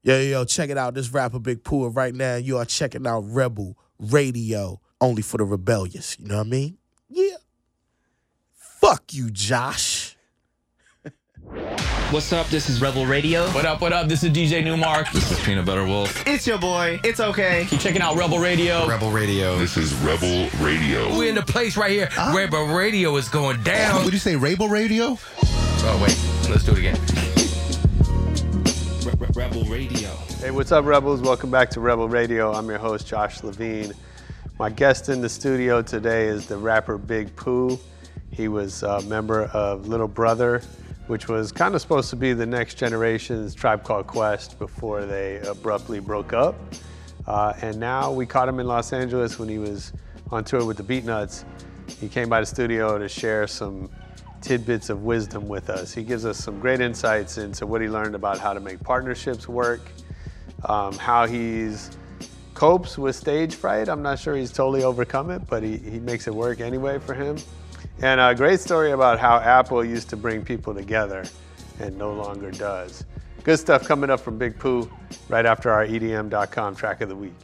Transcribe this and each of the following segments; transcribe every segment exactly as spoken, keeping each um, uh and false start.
Yo, yo, yo, check it out. This rapper Big Pooh. Right now, you are checking out Rebel Radio, only for the rebellious. You know what I mean? Yeah. Fuck you, Josh. What's up? This is Rebel Radio. What up, what up? This is D J Newmark. This is Peanut Butter Wolf. It's your boy. It's okay. Keep checking out Rebel Radio. Rebel Radio. This is Rebel Radio. We're in the place right here. Uh, Rebel Radio is going down. Would you say Rebel Radio? Oh, wait. Let's do it again. Rebel Radio. Hey, what's up, Rebels? Welcome back to Rebel Radio. I'm your host, Josh Levine. My guest in the studio today is the rapper Big Pooh. He was a member of Little Brother, which was kind of supposed to be the next generation's Tribe Called Quest before they abruptly broke up. Uh, and now we caught him in Los Angeles when he was on tour with the Beatnuts. He came by the studio to share some tidbits of wisdom with us. He gives us some great insights into what he learned about how to make partnerships work, um, how he's copes with stage fright. I'm not sure he's totally overcome it, but he, he makes it work anyway for him. And a great story about how Apple used to bring people together and no longer does. Good stuff coming up from Big Pooh right after our E D M dot com track of the week.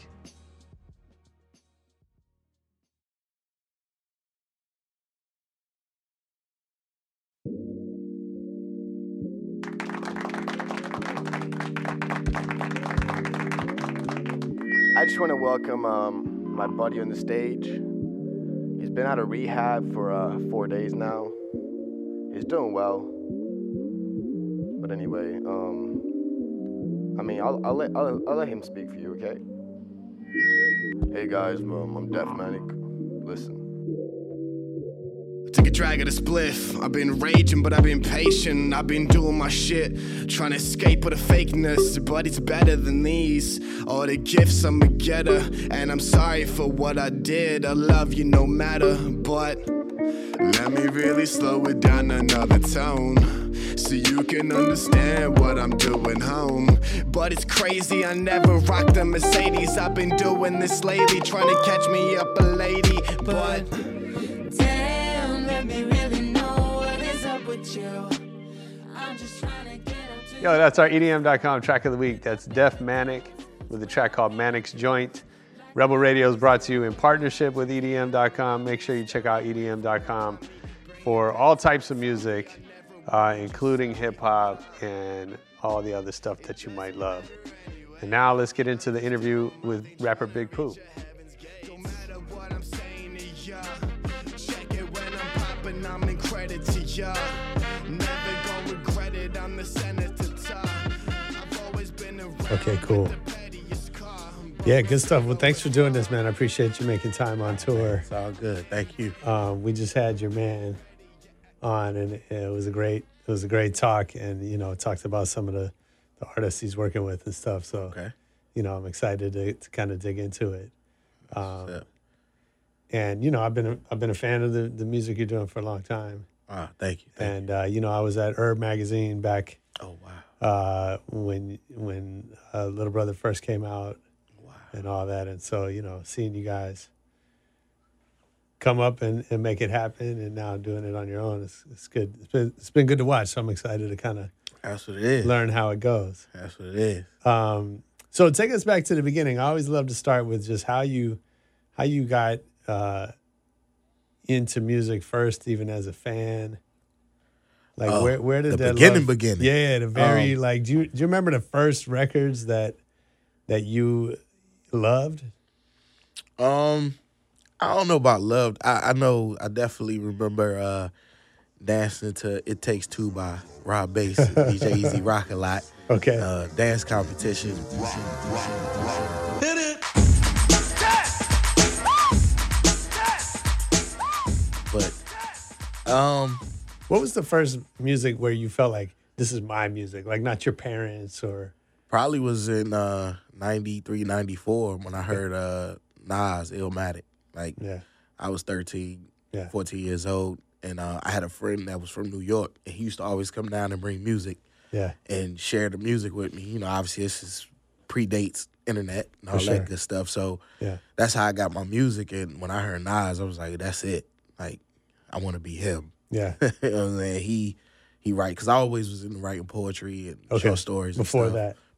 I just want to welcome um, my buddy on the stage. He's been out of rehab for uh, four days now. He's doing well. But anyway, um, I mean, I'll, I'll, let, I'll, I'll let him speak for you, okay? Hey guys, um, I'm Def Manic. Listen. Took a drag of the spliff. I've been raging, but I've been patient. I've been doing my shit, trying to escape with the fakeness. But it's better than these. All the gifts I'm a getter, and I'm sorry for what I did. I love you no matter, but let me really slow it down another tone, so you can understand what I'm doing home. But it's crazy, I never rocked a Mercedes. I've been doing this lately, trying to catch me up a lady, but damn, let me really know what is up with you. I'm just trying to get up to Yo, that's our E D M dot com track of the week. That's Def Manic with a track called Manic's Joint. Rebel Radio is brought to you in partnership with E D M dot com. Make sure you check out E D M dot com for all types of music, uh, including hip-hop and all the other stuff that you might love. And now let's get into the interview with rapper Big Pooh. Okay, cool. Yeah, good stuff. Well, thanks for doing this, man. I appreciate you making time on tour. It's all good. Thank you. Um, we just had your man on, and it was a great, it was a great talk. And you know, talked about some of the, the artists he's working with and stuff. So, okay. you know, I'm excited to, to kind of dig into it. Um, and you know, I've been a, I've been a fan of the, the music you're doing for a long time. Ah, thank you. Thank and uh, you know, I was at Herb Magazine back. Oh wow. Uh, when when uh, Little Brother first came out. And all that. And so, you know, seeing you guys come up and, and make it happen and now doing it on your own, it's, it's good. It's been, it's been good to watch. So I'm excited to kind of That's what it is. learn how it goes. That's what it is. Um, so take us back to the beginning. I always love to start with just how you how you got uh, into music first, even as a fan. Like, oh, where, where did the that beginning, love, beginning? Yeah, the very, um, like, do you, do you remember the first records that that you loved? Um, I don't know about loved. I, I know I definitely remember uh, dancing to "It Takes Two" by Rob Bass, and D J Easy Rock a lot. Okay. Uh, dance competition. Hit it. But um, what was the first music where you felt like this is my music? Like not your parents or probably was in uh, ninety-three, ninety-four when I heard uh, Nas, Illmatic. Like, yeah. I was thirteen, yeah. fourteen years old, and uh, I had a friend that was from New York, and he used to always come down and bring music yeah. and share the music with me. You know, obviously this is predates internet and all For that sure. good stuff. So yeah. that's how I got my music, and when I heard Nas, I was like, that's it. Like, I want to be him. Yeah. You know what I'm saying? He, he write, because I always was into writing poetry and okay. short stories and Before stuff. that.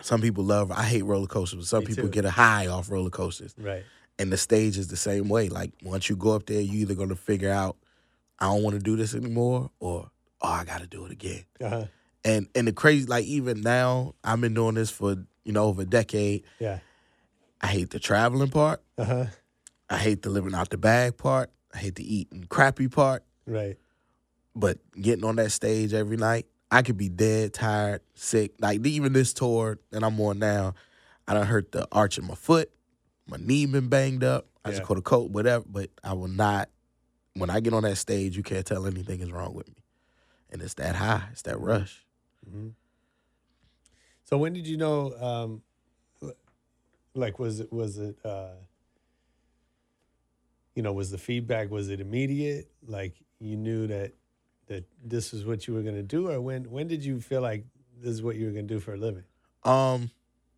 some people love, I hate roller coasters, but some Me people too. get a high off roller coasters. Right. And the stage is the same way. Like, once you go up there, you either going to figure out, I don't want to do this anymore, or, oh, I got to do it again. Uh-huh. And and the crazy, like, even now, I've been doing this for, you know, over a decade. Yeah. I hate the traveling part. Uh-huh. I hate the living out the bag part. I hate the eating crappy part. Right. But getting on that stage every night, I could be dead, tired, sick. Like, even this tour that I'm on now, I done hurt the arch of my foot. My knee been banged up. I Yeah. just caught a cold, whatever. But I will not, when I get on that stage, you can't tell anything is wrong with me. And it's that high. It's that rush. Mm-hmm. So when did you know, um, l- like, was it, was it, uh, you know, was the feedback, was it immediate? Like, you knew that, that this is what you were going to do? Or when, when did you feel like this is what you were going to do for a living? Um,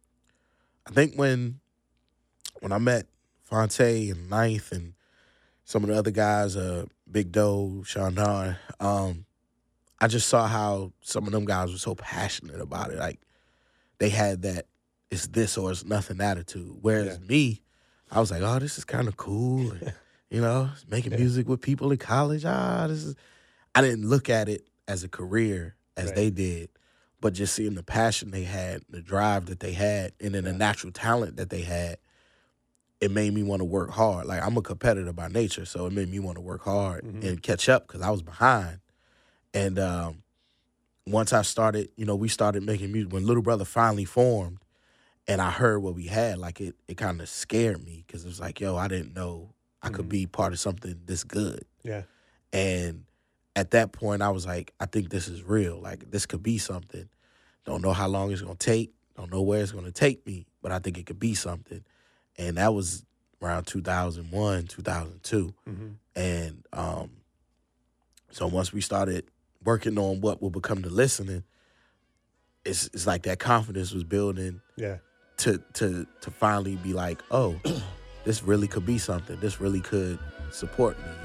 I think when when I met Fonte and Ninth and some of the other guys, uh, Big Doe, Sean Don, um, I just saw how some of them guys were so passionate about it. Like, they had that it's this or it's nothing attitude. Whereas Yeah. me, I was like, oh, this is kind of cool. And, you know, making Yeah. music with people in college. Ah, this is. I didn't look at it as a career as Right. they did, but just seeing the passion they had, the drive that they had, and then the natural talent that they had, it made me want to work hard. Like, I'm a competitor by nature, so it made me want to work hard Mhm. and catch up because I was behind. And um, once I started, you know, we started making music. When Little Brother finally formed and I heard what we had, like, it, it kind of scared me because it was like, yo, I didn't know I could Mhm. be part of something this good. Yeah. And at that point, I was like, I think this is real. Like, this could be something. Don't know how long it's going to take. Don't know where it's going to take me, but I think it could be something. And that was around two thousand one, two thousand two. Mm-hmm. And um, so once we started working on what will become the listening, it's it's like that confidence was building Yeah. to to to finally be like, oh, this really could be something. This really could support me.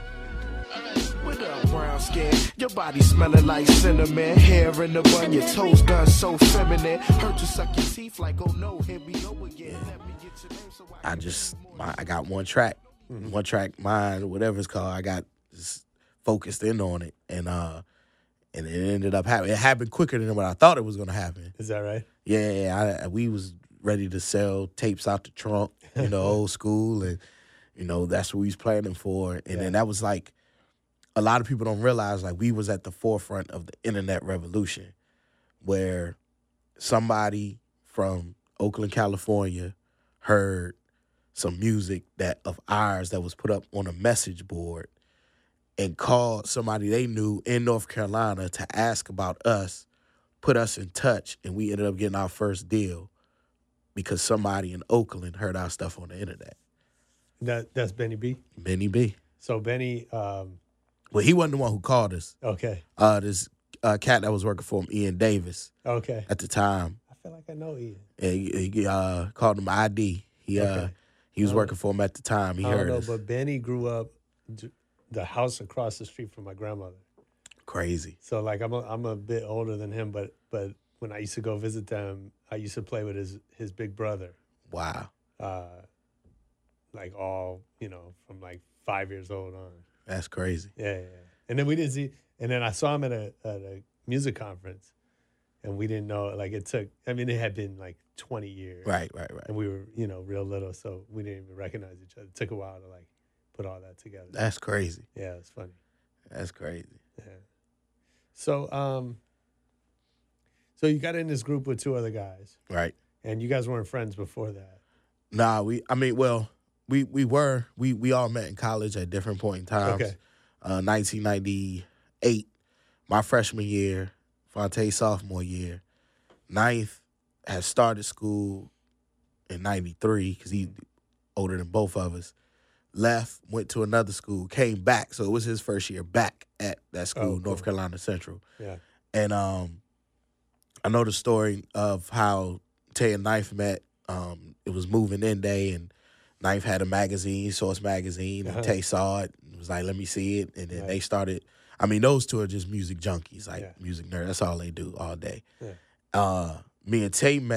What up, brown skin? Your body smelling like cinnamon. Hair in the bun, your toes done so feminine. Hurt to suck your teeth like, oh no, here we go again. Let me get your name so I I just, my, I got one track, one track mind, whatever it's called. I got just focused in on it, and uh, and it ended up happening. It happened quicker than what I thought it was gonna happen. Is that right? Yeah, I, we was ready to sell tapes out the trunk, you know, old school, and you know that's what we was planning for. And Yeah. then that was like, a lot of people don't realize, like, we was at the forefront of the internet revolution, where somebody from Oakland, California, heard some music that of ours that was put up on a message board and called somebody they knew in North Carolina to ask about us, put us in touch, and we ended up getting our first deal because somebody in Oakland heard our stuff on the internet. That that's Benny B. Benny B. So Benny, um, Well, he wasn't the one who called us. okay, Uh, this uh, cat that was working for him, Ian Davis, okay. at the time, I feel like I know Ian. and he, he uh, called him I D. He uh, Okay. he was I don't working for him at the time. He I don't heard know, us. but Benny grew up d- the house across the street from my grandmother. Crazy. So like I'm a, I'm a bit older than him, but but when I used to go visit them, I used to play with his his big brother. Wow. Uh, like all you know from like five years old on. That's crazy. Yeah, yeah, yeah. And then we didn't see, and then I saw him at a at a music conference, and we didn't know like it took. I mean, it had been like twenty years, Right, right, right. and we were you know real little, so we didn't even recognize each other. It took a while to like put all that together. That's crazy. Yeah, it's funny. That's crazy. Yeah. So, um, so you got in this group with two other guys, Right. and you guys weren't friends before that. Nah, we. I mean, well, we we were. We we all met in college at different point in times. Okay. Uh, nineteen ninety-eight, my freshman year, Fonte sophomore year. Ninth had started school in ninety-three because he older than both of us. Left, went to another school, came back. So it was his first year back at that school, Oh, cool. North Carolina Central. Yeah. And um, I know the story of how Tay and Knife met. Um, it was moving in day, and Knife had a magazine, Source magazine, and Uh-huh. Tay saw it and was like, "Let me see it." And then Right. they started. I mean, those two are just music junkies, like Yeah. music nerds. That's all they do all day. Yeah. Uh, me and Tay met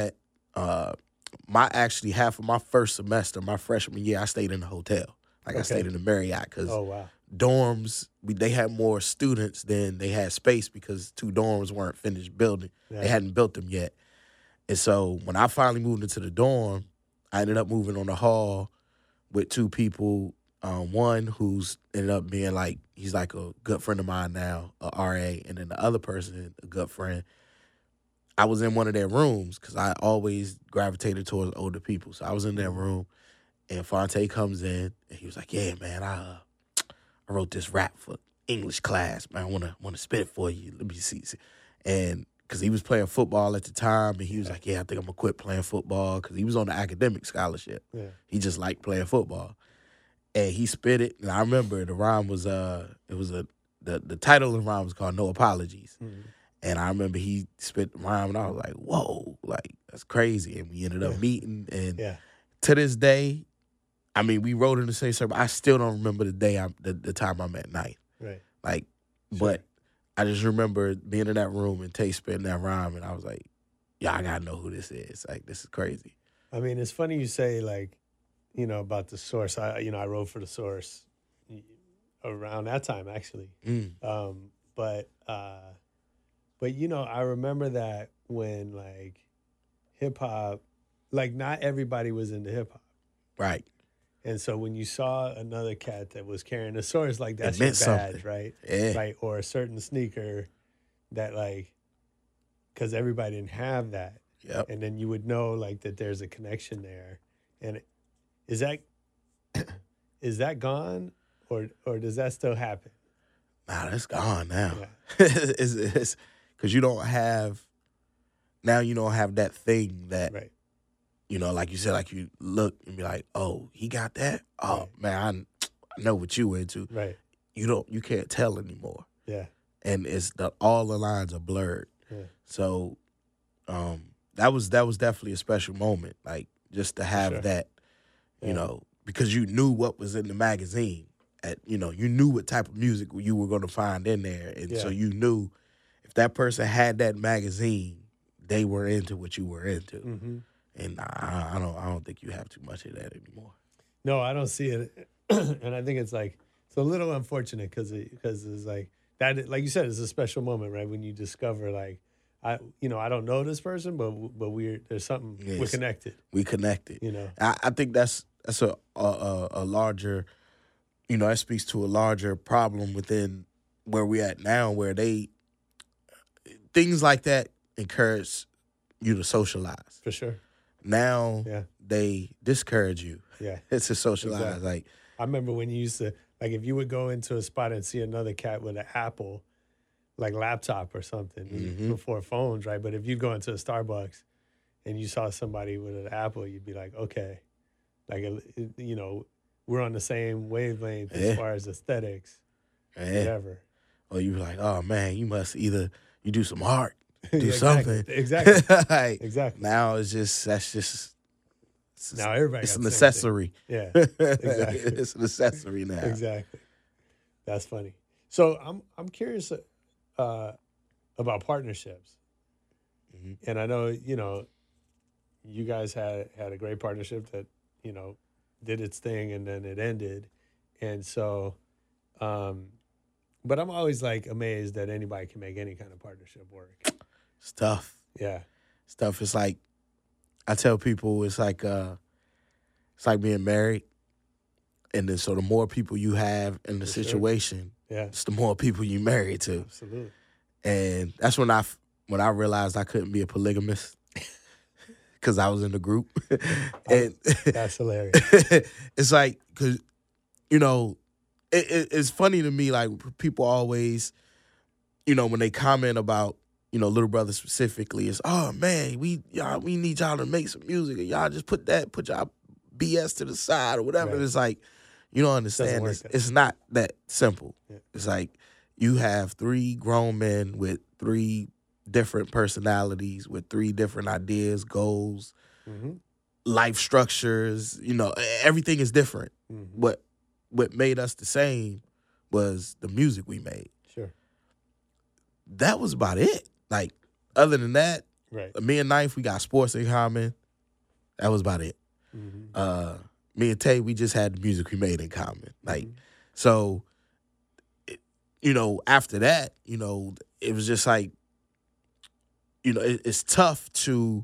uh, my actually half of my first semester, my freshman year, I stayed in a hotel. Like Okay. I stayed in the Marriott because Oh, wow. dorms, we, they had more students than they had space because two dorms weren't finished building. Yeah. They hadn't built them yet. And so when I finally moved into the dorm, I ended up moving on the hall with two people. Um, one who's ended up being like, he's like a good friend of mine now, a R A, and then the other person, a good friend. I was in one of their rooms because I always gravitated towards older people. So I was in their room, and Fonte comes in, and he was like, yeah, man, I uh, I wrote this rap for English class, man. I want to want to spit it for you. Let me see. And because he was playing football at the time, and he was like, yeah, I think I'm going to quit playing football because he was on the academic scholarship. Yeah. He just liked playing football. And he spit it, and I remember the rhyme was, uh, it was a, the, the title of the rhyme was called No Apologies. Mhm. And I remember he spit the rhyme, and I was like, whoa, like, that's crazy. And we ended up Yeah. meeting, and Yeah. to this day, I mean, we wrote in the same circle. I still don't remember the day, I, the, the time I met Knife. Right. Like, but I just remember being in that room and Tay spitting that rhyme, and I was like, yeah, I gotta know who this is. Like, this is crazy. I mean, it's funny you say, like, you know, about the Source. I, you know, I wrote for the Source around that time, actually. Mm. Um, but, uh, but you know, I remember that when like hip hop, like not everybody was into hip hop, Right. and so when you saw another cat that was carrying a Source, like that's It your meant badge, something. right? Yeah. Right, or a certain sneaker that like, because everybody didn't have that. Yep. And then you would know like that there's a connection there. And is that is that gone, or or does that still happen? Nah, that's gone now. it's it's because you don't have now. You don't have that thing that Right. you know, like you said, like you look and be like, oh, he got that. Oh man, I, I know what you into. Right. You don't. You can't tell anymore. Yeah. And it's the all the lines are blurred. Yeah. So, um, that was that was definitely a special moment. Like just to have sure. that, you Yeah. know, because you knew what was in the magazine. At you know, you knew what type of music you were going to find in there, and so Yeah. you knew if that person had that magazine, they were into what you were into. Mm-hmm. And I, I don't, I don't think you have too much of that anymore. No, I don't see it, and I think it's like it's a little unfortunate because because it's like that. Like you said, it's a special moment, right? When you discover like I, you know, I don't know this person, but but we're there's something we're Yes. connected. We connected. You know. I, I think that's that's a, a a a larger, you know, that speaks to a larger problem within where we're at now, where they things like that encourage you to socialize. For sure. Now Yeah. they discourage you. Yeah. It's to socialize. Exactly. Like I remember when you used to, like, if you would go into a spot and see another cat with an Apple, like laptop or something, Mhm. before phones, right? But if you'd go into a Starbucks and you saw somebody with an Apple, you'd be like, okay, like, it- you know, we're on the same wavelength as Yeah. far as aesthetics, yeah. whatever. Or you like, oh man, you must either you do some art, do Yeah, exactly. something. Exactly. like, Exactly. Now it's just that's just it's, Now everybody it's got an the same accessory. thing. Yeah, exactly. It's an accessory now. Exactly. That's funny. So I'm I'm curious uh, about partnerships, Mhm. and I know you know you guys had had a great partnership that you know did its thing and then it ended, and so, um, but I'm always like amazed that anybody can make any kind of partnership work. Stuff. Yeah. Stuff. It's like I tell people it's like uh it's like being married. And then so the more people you have in the For sure. situation, Yeah. it's the more people you married to. Absolutely. And that's when I when I realized I couldn't be a polygamist because I was in the group. and That's hilarious. it's like because you know it, it, it's funny to me like people always you know when they comment about you know Little Brother specifically it's oh man we y'all we need y'all to make some music and y'all just put that put y'all B S to the side or whatever. Right. It's like you don't understand work it's, that it's not that simple. Yeah. It's like you have three grown men with three different personalities with three different ideas, goals, Mm-hmm. life structures, you know, everything is different. Mm-hmm. What what made us the same was the music we made. Sure. That was about it. Like, other than that, Right. me and Knife, we got sports in common. That was about it. Mhm. Uh, me and Tay, we just had the music we made in common. Like, so, it, you know, after that, you know, it was just like, you know, it, it's tough to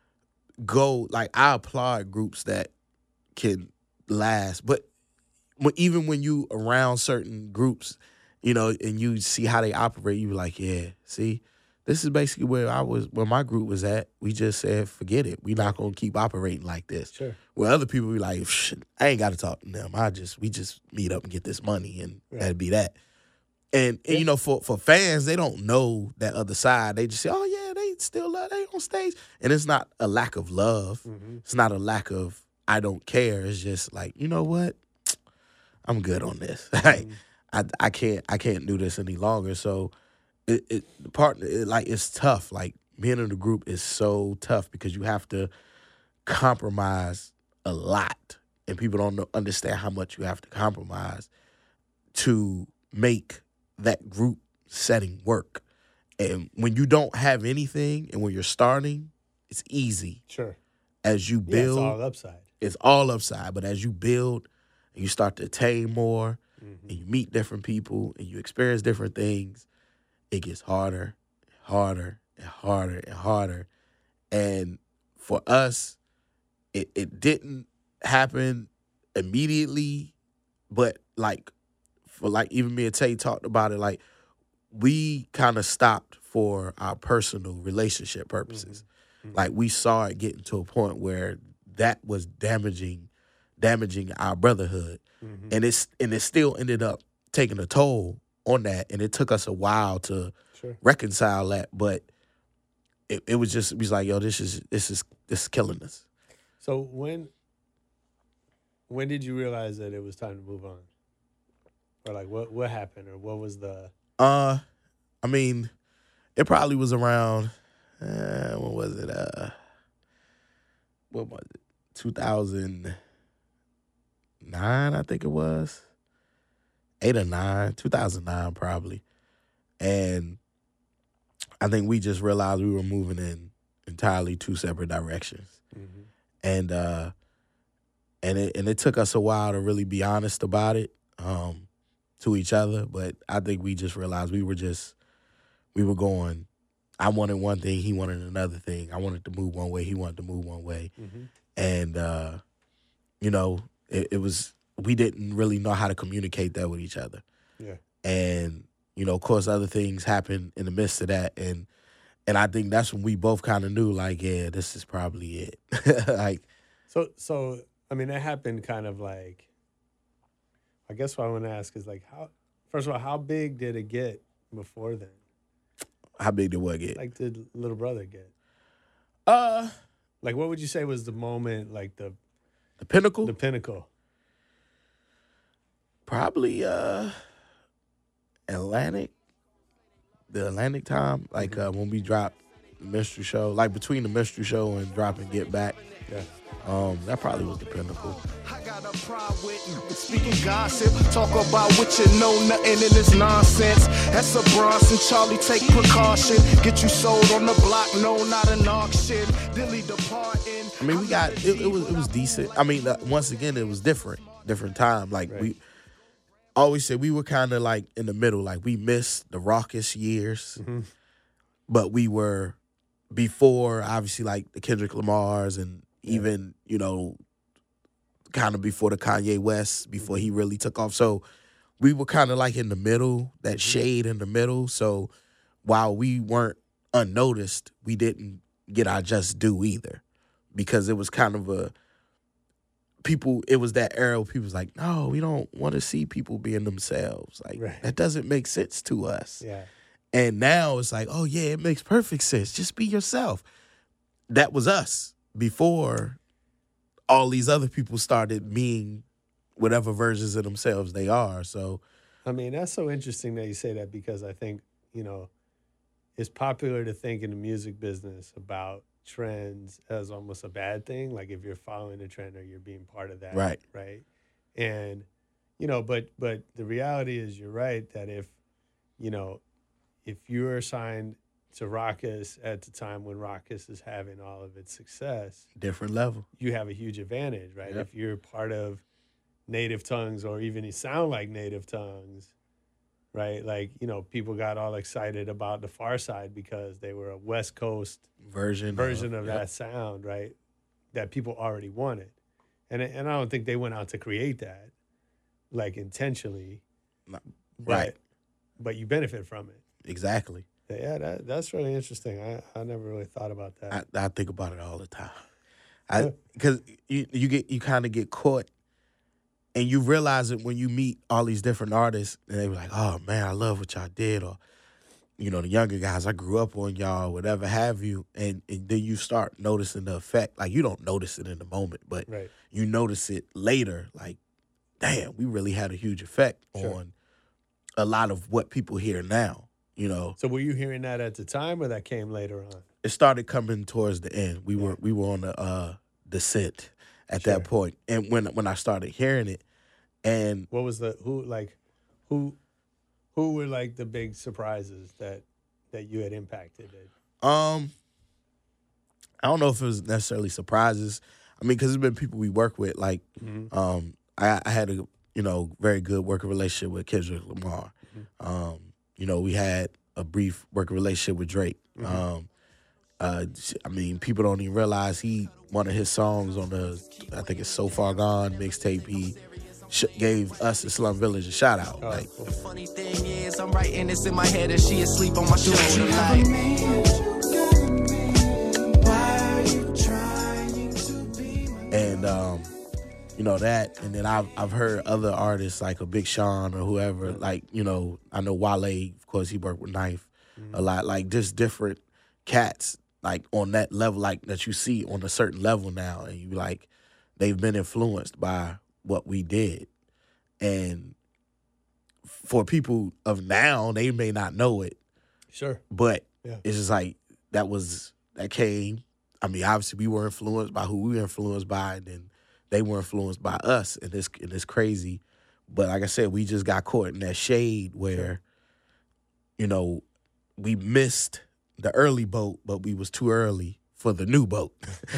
go, like, I applaud groups that can last, but when, even when you around certain groups, you know, and you see how they operate, you be like, yeah, see, this is basically where I was, where my group was at. We just said, forget it. We're not gonna keep operating like this. Sure. Where other people be like, Shh, I ain't got to talk to them. I just, we just meet up and get this money, and Right. that'd be that. And, and you know, for for fans, they don't know that other side. They just say, oh yeah, they still love, they on stage, and it's not a lack of love. Mhm. It's not a lack of I don't care. It's just like, you know what, I'm good on this. Like, I I can't I can't do this any longer. So it it the part it, like it's tough. Like being in the group is so tough because you have to compromise a lot, and people don't know, understand how much you have to compromise to make that group setting work. And when you don't have anything, and when you're starting, it's easy. Sure. As you Yeah, build, it's all upside. It's all upside. But as you build and you start to attain more, Mm-hmm. and you meet different people and you experience different things, it gets harder, harder, and harder and harder. And for us, it, it didn't happen immediately, but like for like even me and Tay talked about it, like we kind of stopped for our personal relationship purposes. Like we saw it getting to a point where that was damaging, damaging our brotherhood, Mhm. and it's and it still ended up taking a toll on that. And it took us a while to Sure. reconcile that, but it, it was just it was like, yo, this is this is this is killing us. So when when did you realize that it was time to move on? Or like what what happened, or what was the Uh, I mean, it probably was around. Uh, what was it? Uh, what was it? two thousand nine, I think it was. Eight or nine, two thousand nine probably. And I think we just realized we were moving in entirely two separate directions. Mhm. And uh, and it and it took us a while to really be honest about it um, to each other. But I think we just realized we were just we were going. I wanted one thing, he wanted another thing. I wanted to move one way, he wanted to move one way. Mhm. And, uh, you know, it, it was, we didn't really know how to communicate that with each other. Yeah. And, you know, of course, other things happened in the midst of that. And, and I think that's when we both kind of knew, like, yeah, this is probably it. Like, So so I mean that happened kind of like, I guess what I want to ask is like how first of all, how big did it get before then? how big did what get? Like did little brother get? Uh, Like what would you say was the moment, like the the pinnacle? the pinnacle? Probably uh, Atlantic. The Atlantic time, like uh, when we dropped the Mystery Show, like between the Mystery Show and dropping Get Back. Yeah. Um, that probably was the pinnacle. I got a pride with speaking gossip. Talk about what you know, nothing in this nonsense. That's a Bronson, Charlie, take precaution. Get you sold on the block, no, not an auction. Dilly departing. I mean, we got it, it was it was decent. I mean, uh, once again, it was different, different time. Like Right. we always said, we were kind of like in the middle. Like we missed the raucous years, Mhm. but we were before, obviously, like the Kendrick Lamars and Yeah. even you know, kind of before the Kanye West, before he really took off. So we were kind of like in the middle, that shade in the middle. So while we weren't unnoticed, we didn't get our just due either, because it was kind of a people. It was that era where people was like, no, we don't want to see people being themselves. Like Right. that doesn't make sense to us. Yeah. And now it's like, oh yeah, it makes perfect sense. Just be yourself. That was us before all these other people started being whatever versions of themselves they are. So I mean, that's so interesting that you say that, because I think, you know, it's popular to think in the music business about trends as almost a bad thing. Like if you're following a trend or you're being part of that. Right. Right. And, you know, but but the reality is you're right that if, you know, if you're signed to Raucus at the time when Raucus is having all of its success, Different level. you have a huge advantage, right? Yep. If you're part of Native Tongues or even you sound like Native Tongues, right? Like, you know, people got all excited about the Far Side because they were a West Coast Version. version of, of yep. that sound, right? That people already wanted. And and I don't think they went out to create that, like intentionally. No, but- right. But you benefit from it. Exactly. Yeah, that, that's really interesting. I, I never really thought about that. I, I think about it all the time. I because you you get you kind of get caught, and you realize it when you meet all these different artists, and they were like, "Oh man, I love what y'all did," or you know, the younger guys, I grew up on y'all, whatever have you, and, and then you start noticing the effect. Like you don't notice it in the moment, but Right. you notice it later. Like, damn, we really had a huge effect Sure. on a lot of what people hear now. You know, So were you hearing that at the time, or that came later on? it started coming towards the end. We were we were on the uh, descent at Sure. that point, and when when I started hearing it, and What was the who like who who were like the big surprises that that you had impacted? um, I don't know if it was necessarily surprises. I mean, because there's been people we work with. Like, um, I, I had a you know very good working relationship with Kendrick Lamar. Um, you know, we had a brief working relationship with Drake. Um, uh, I mean, people don't even realize he one of his songs on the I think it's So Far Gone mixtape. He sh- gave us the Slum Village a shout out. Like, The funny thing is, I'm writing this in my head and she asleep on my shoulder. Like, and um, you know that, and then I've I've heard other artists like a Big Sean or whoever. Like, you know, I know Wale, of course, he worked with Knife a lot. Like just different cats, like on that level, like that you see on a certain level now, and you like they've been influenced by what we did, and for people of now, they may not know it, Sure. but Yeah. it's just like that was that came. I mean, obviously we were influenced by who we were influenced by, and then they were influenced by us, and it's and it's crazy. But like I said, we just got caught in that shade where, you know, we missed the early boat, but we was too early for the new boat.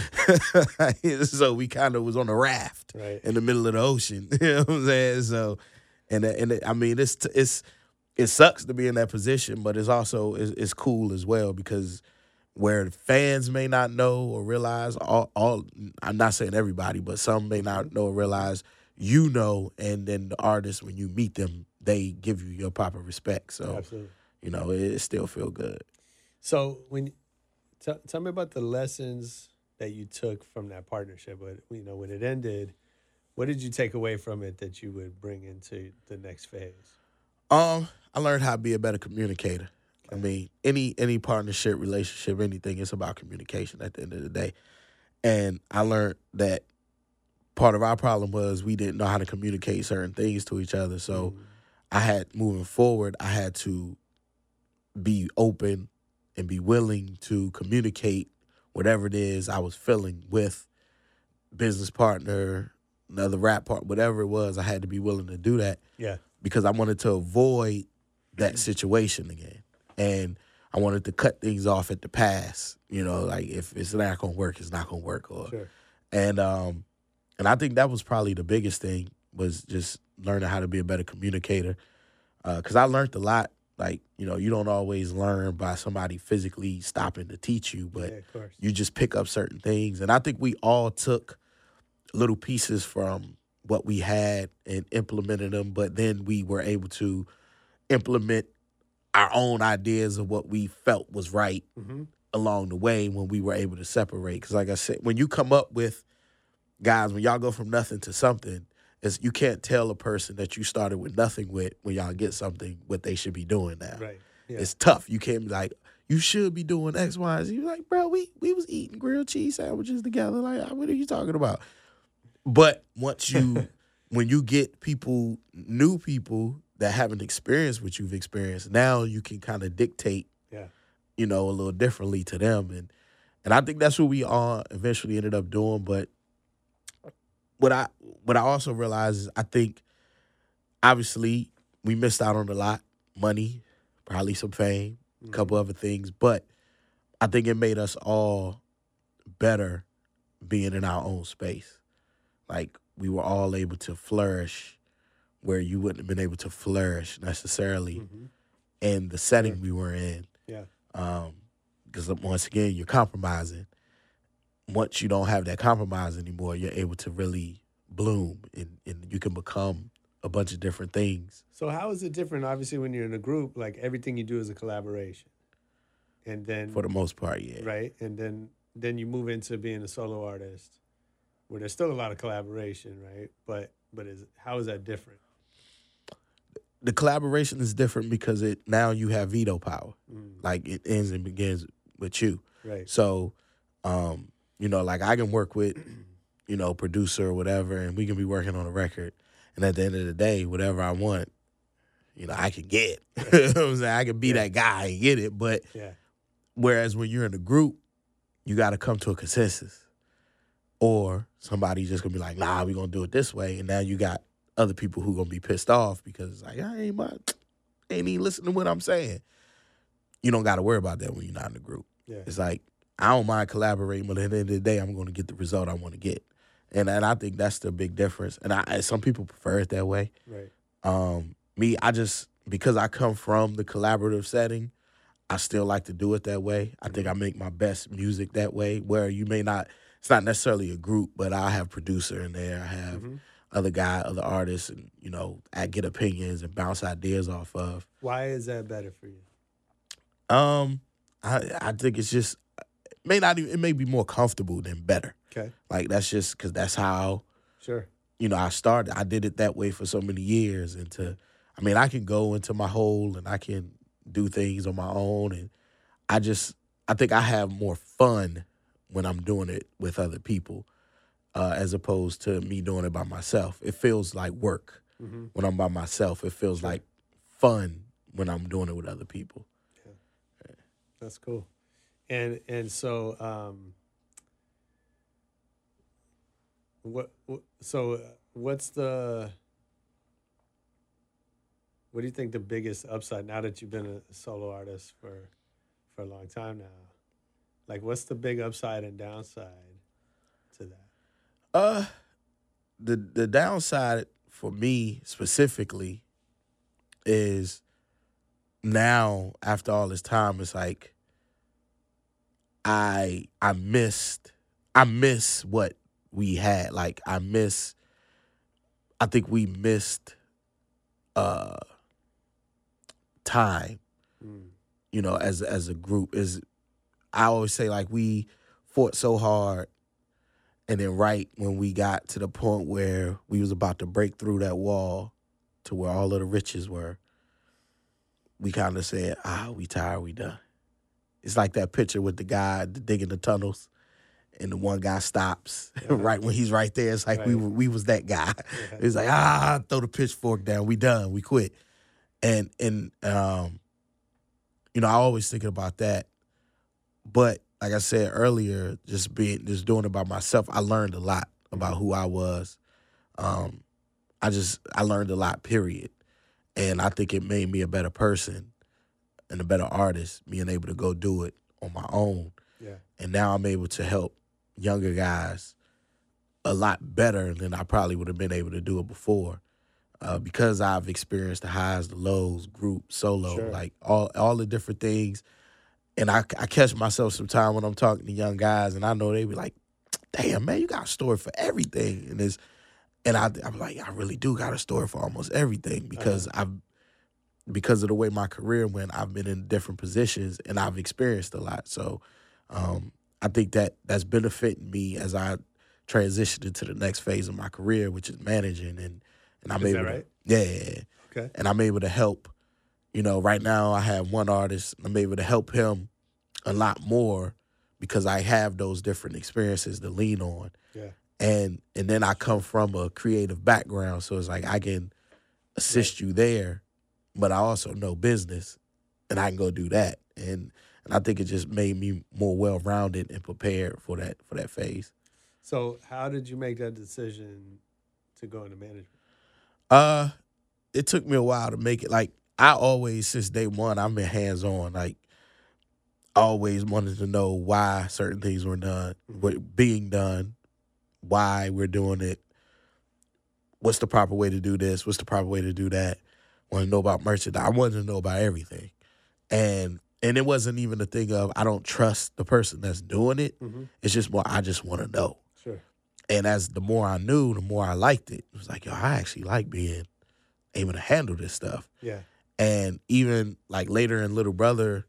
So we kind of was on a raft Right. in the middle of the ocean. You know what I'm saying? So, and and it, I mean, it's it's it sucks to be in that position, but it's also it's, it's cool as well because where fans may not know or realize all, all I'm not saying everybody, but some may not know or realize, you know, and then the artists, when you meet them, they give you your proper respect. So, Absolutely. you know, it, it still feel good. So when t- tell me about the lessons that you took from that partnership. But you know, when it ended, what did you take away from it that you would bring into the next phase? Um, I learned how to be a better communicator. I mean, any any partnership, relationship, anything, it's about communication at the end of the day. And I learned that part of our problem was we didn't know how to communicate certain things to each other. So I had, moving forward, I had to be open and be willing to communicate whatever it is I was feeling with business partner, another rap part, whatever it was. I had to be willing to do that. Yeah. Because I wanted to avoid that situation again. And I wanted to cut things off at the pass. You know, like if it's not gonna work, it's not gonna work. Or Sure. and um and I think that was probably the biggest thing, was just learning how to be a better communicator. Because I learned a lot. Like, you know, you don't always learn by somebody physically stopping to teach you, but Yeah, of course. you just pick up certain things. And I think we all took little pieces from what we had and implemented them, but then we were able to implement our own ideas of what we felt was right Mm-hmm. along the way when we were able to separate. Because like I said, when you come up with, guys, when y'all go from nothing to something, it's, you can't tell a person that you started with nothing with, when y'all get something, what they should be doing now. Right. Yeah. It's tough. You can't be like, you should be doing X, Y, and Z. You're like, bro, we we was eating grilled cheese sandwiches together. Like, what are you talking about? But once you, when you get people, new people that haven't experienced what you've experienced, now you can kind of dictate, Yeah. you know, a little differently to them. And and I think that's what we all eventually ended up doing. But what I what I also realized is I think, obviously, we missed out on a lot. Money, probably some fame, a couple other things, but I think it made us all better being in our own space. Like, we were all able to flourish where you wouldn't have been able to flourish necessarily Mm-hmm. in the setting we were in. Yeah. Um, because once again, you're compromising. Once you don't have that compromise anymore, you're able to really bloom, and, and you can become a bunch of different things. So how is it different? Obviously, when you're in a group, like everything you do is a collaboration, and then For the most part, yeah. right, and then then you move into being a solo artist, where there's still a lot of collaboration, right? But but is how is that different? The collaboration is different because it now you have veto power. Mm. Like, it ends and begins with you. Right. So, um, you know, like I can work with, you know, producer or whatever, and we can be working on a record. And at the end of the day, whatever I want, you know, I can get. You know what I'm saying? I can be Yeah. that guy and get it. But Yeah. whereas when you're in a group, you got to come to a consensus. Or somebody's just going to be like, nah, we're going to do it this way. And now you got other people who going to be pissed off because it's like, I ain't, my, ain't even listening to what I'm saying. You don't got to worry about that when you're not in the group. Yeah. It's like, I don't mind collaborating, but at the end of the day, I'm going to get the result I want to get. And and I think that's the big difference. And I and some people prefer it that way. Right. Um, me, I just, because I come from the collaborative setting, I still like to do it that way. I think I make my best music that way, where you may not, it's not necessarily a group, but I have producer in there. I have Mhm. other guy, other artists, and, you know, I get opinions and bounce ideas off of. Why is that better for you? Um, I I think it's just, it may not even, it may be more comfortable than better. Okay. Like, that's just because that's how, Sure. you know, I started. I did it that way for so many years. And to, I mean, I can go into my hole and I can do things on my own. And I just, I think I have more fun when I'm doing it with other people uh, as opposed to me doing it by myself. It feels like work Mm-hmm. when I'm by myself. It feels like fun when I'm doing it with other people. That's cool. And and so um what, what so uh, what's the what do you think the biggest upside now that you've been a solo artist for for a long time now? Like, what's the big upside and downside to that? Uh, the the downside for me specifically is now after all this time, it's like I I missed I miss what we had. Like, I miss I think we missed uh time, Mm. you know, as as a group. Is I always say, like, we fought so hard, and then right when we got to the point where we was about to break through that wall to where all of the riches were, we kind of said, ah, we tired, we done. It's like that picture with the guy digging the tunnels, and the one guy stops right when he's right there. It's like we Right. were, we was that guy. Yeah. It's like, ah, throw the pitchfork down. We done. We quit. And and um, you know, I always thinking about that. But like I said earlier, just being just doing it by myself, I learned a lot about who I was. Um, I just I learned a lot, period. And I think it made me a better person and a better artist, being able to go do it on my own. Yeah. And now I'm able to help younger guys a lot better than I probably would have been able to do it before. Uh, because I've experienced the highs, the lows, group, solo, Sure. like all all the different things. And I, I catch myself sometimes when I'm talking to young guys, and I know they be like, damn, man, you got a story for everything. And it's, and I, I'm like, I really do got a story for almost everything because I've, because of the way my career went, I've been in different positions and I've experienced a lot. So um, I think that that's benefiting me as I transition into the next phase of my career, which is managing. And, and I'm Is able that to, right? yeah. Okay. And I'm able to help. You know, right now I have one artist. I'm able to help him a lot more because I have those different experiences to lean on. Yeah. And and then I come from a creative background, so it's like I can assist you there, but I also know business, and I can go do that. And and I think it just made me more well-rounded and prepared for that for that phase. So how did you make that decision to go into management? Uh, it took me a while to make it. Like, I always, since day one, I've been hands-on. Like, always wanted to know why certain things were done, were being done, why we're doing it, what's the proper way to do this, what's the proper way to do that. Want to know about merchandise. I wanted to know about everything. And and it wasn't even a thing of I don't trust the person that's doing it. Mm-hmm. It's just more I just want to know. Sure. And as the more I knew, the more I liked it. It was like, yo, I actually like being able to handle this stuff. Yeah. And even like later in Little Brother,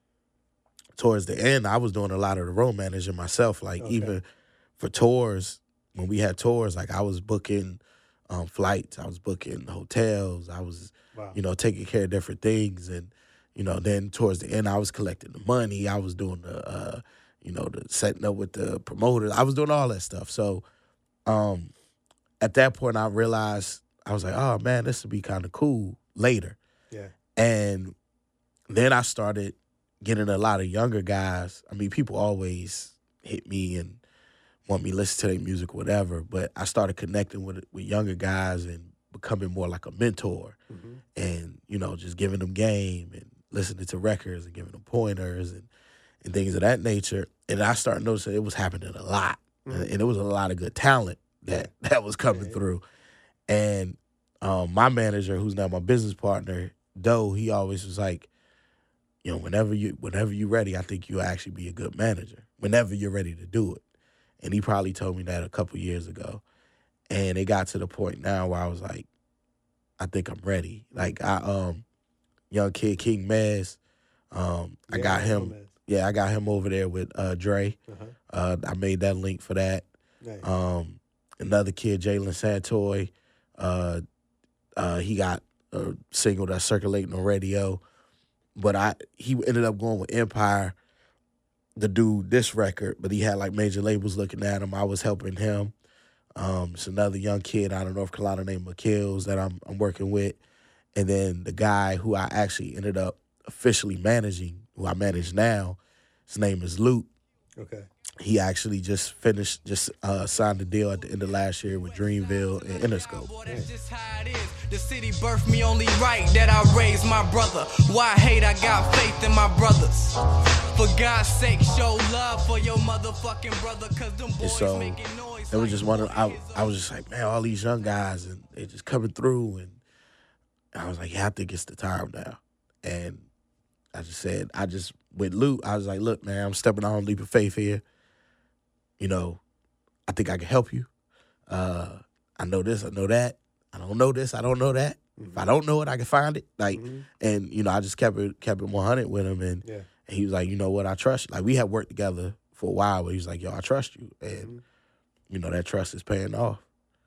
towards the end, I was doing a lot of the road managing myself. Like Okay. even for tours, when we had tours, like I was booking um, flights, I was booking hotels, I was, Wow. you know, taking care of different things. And, you know, then towards the end, I was collecting the money. I was doing the, uh, you know, the setting up with the promoters. I was doing all that stuff. So um, at that point, I realized, I was like, oh, man, this would be kind of cool later. Yeah. And then I started getting a lot of younger guys. I mean, people always hit me and want me to listen to their music or whatever, but I started connecting with with younger guys and becoming more like a mentor Mm-hmm. and, you know, just giving them game and listening to records and giving them pointers and, and things of that nature. And I started noticing it was happening a lot. Mm-hmm. And, and it was a lot of good talent that, that was coming Yeah, yeah. through. And um, my manager, who's now my business partner, Doe, he always was like, you know, whenever you whenever you're ready, I think you'll actually be a good manager. Whenever you're ready to do it. And he probably told me that a couple years ago. And it got to the point now where I was like, I think I'm ready. Like I um young kid King Mez, um, I Yeah, got I know him Mez. yeah, I got him over there with uh Dre. Uh-huh. Uh I made that link for that. Nice. Um another kid, Jalen Santoy, uh uh he got a single that's circulating on radio. But I he ended up going with Empire to do this record, but he had like major labels looking at him. I was helping him. Um, it's another young kid out of North Carolina named McKills that I'm I'm working with. And then the guy who I actually ended up officially managing, who I manage now, his name is Luke. Okay. He actually just finished, just uh, signed a deal at the end of last year with Dreamville and Interscope. That's just how it is. The city birthed me only right that I raised my brother. Why hate? I got faith in my brothers. For God's sake, show love for your motherfucking brother, cause them And boys so making noise. it was just one of, I, I was just like, man, all these young guys, and they just coming through. And I was like, yeah, I think it's the time now. And I just said, I just, with Luke, I was like, look, man, I'm stepping on a leap of faith here. You know, I think I can help you. Uh, I know this, I know that. I don't know this, I don't know that. Mm-hmm. If I don't know it, I can find it. Like, mm-hmm. and you know, I just kept it kept it one hundred with him, and, yeah. and he was like, you know what, I trust you. Like, we had worked together for a while, but he was like, yo, I trust you, and mm-hmm. you know, that trust is paying off.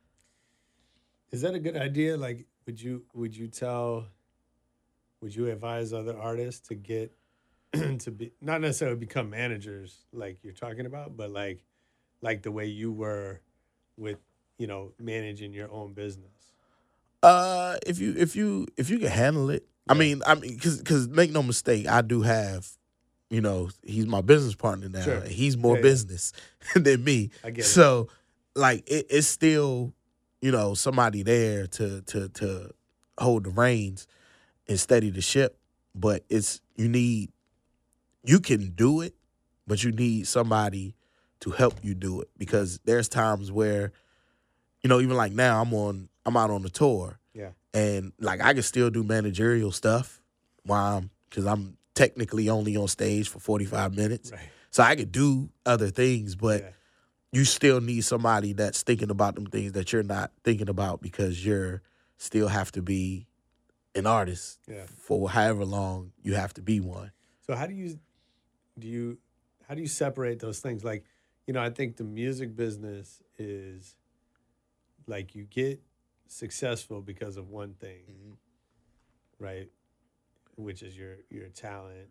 Is that a good idea? Like, would you would you tell, would you advise other artists to get to be not necessarily become managers like you're talking about, but like like the way you were with, you know, managing your own business? Uh, if you if you if you can handle it, yeah. I mean, I mean, because because make no mistake, I do have, you know, he's my business partner now. Sure. And he's more yeah, business yeah. than me. I get it. So, like, it, it's still, you know, somebody there to to to hold the reins and steady the ship. But it's you need, you can do it, but you need somebody to help you do it, because there's times where, you know, even like now I'm on, I'm out on the tour. Yeah. And like I can still do managerial stuff while I'm, because I'm technically only on stage for forty-five minutes. Right. So I could do other things, but yeah. you still need somebody that's thinking about them things that you're not thinking about, because you're still have to be an artist yeah. for however long you have to be one. So how do you, do you, how do you separate those things? Like, you know, I think the music business is like you get successful because of one thing, mm-hmm. right? Which is your your talent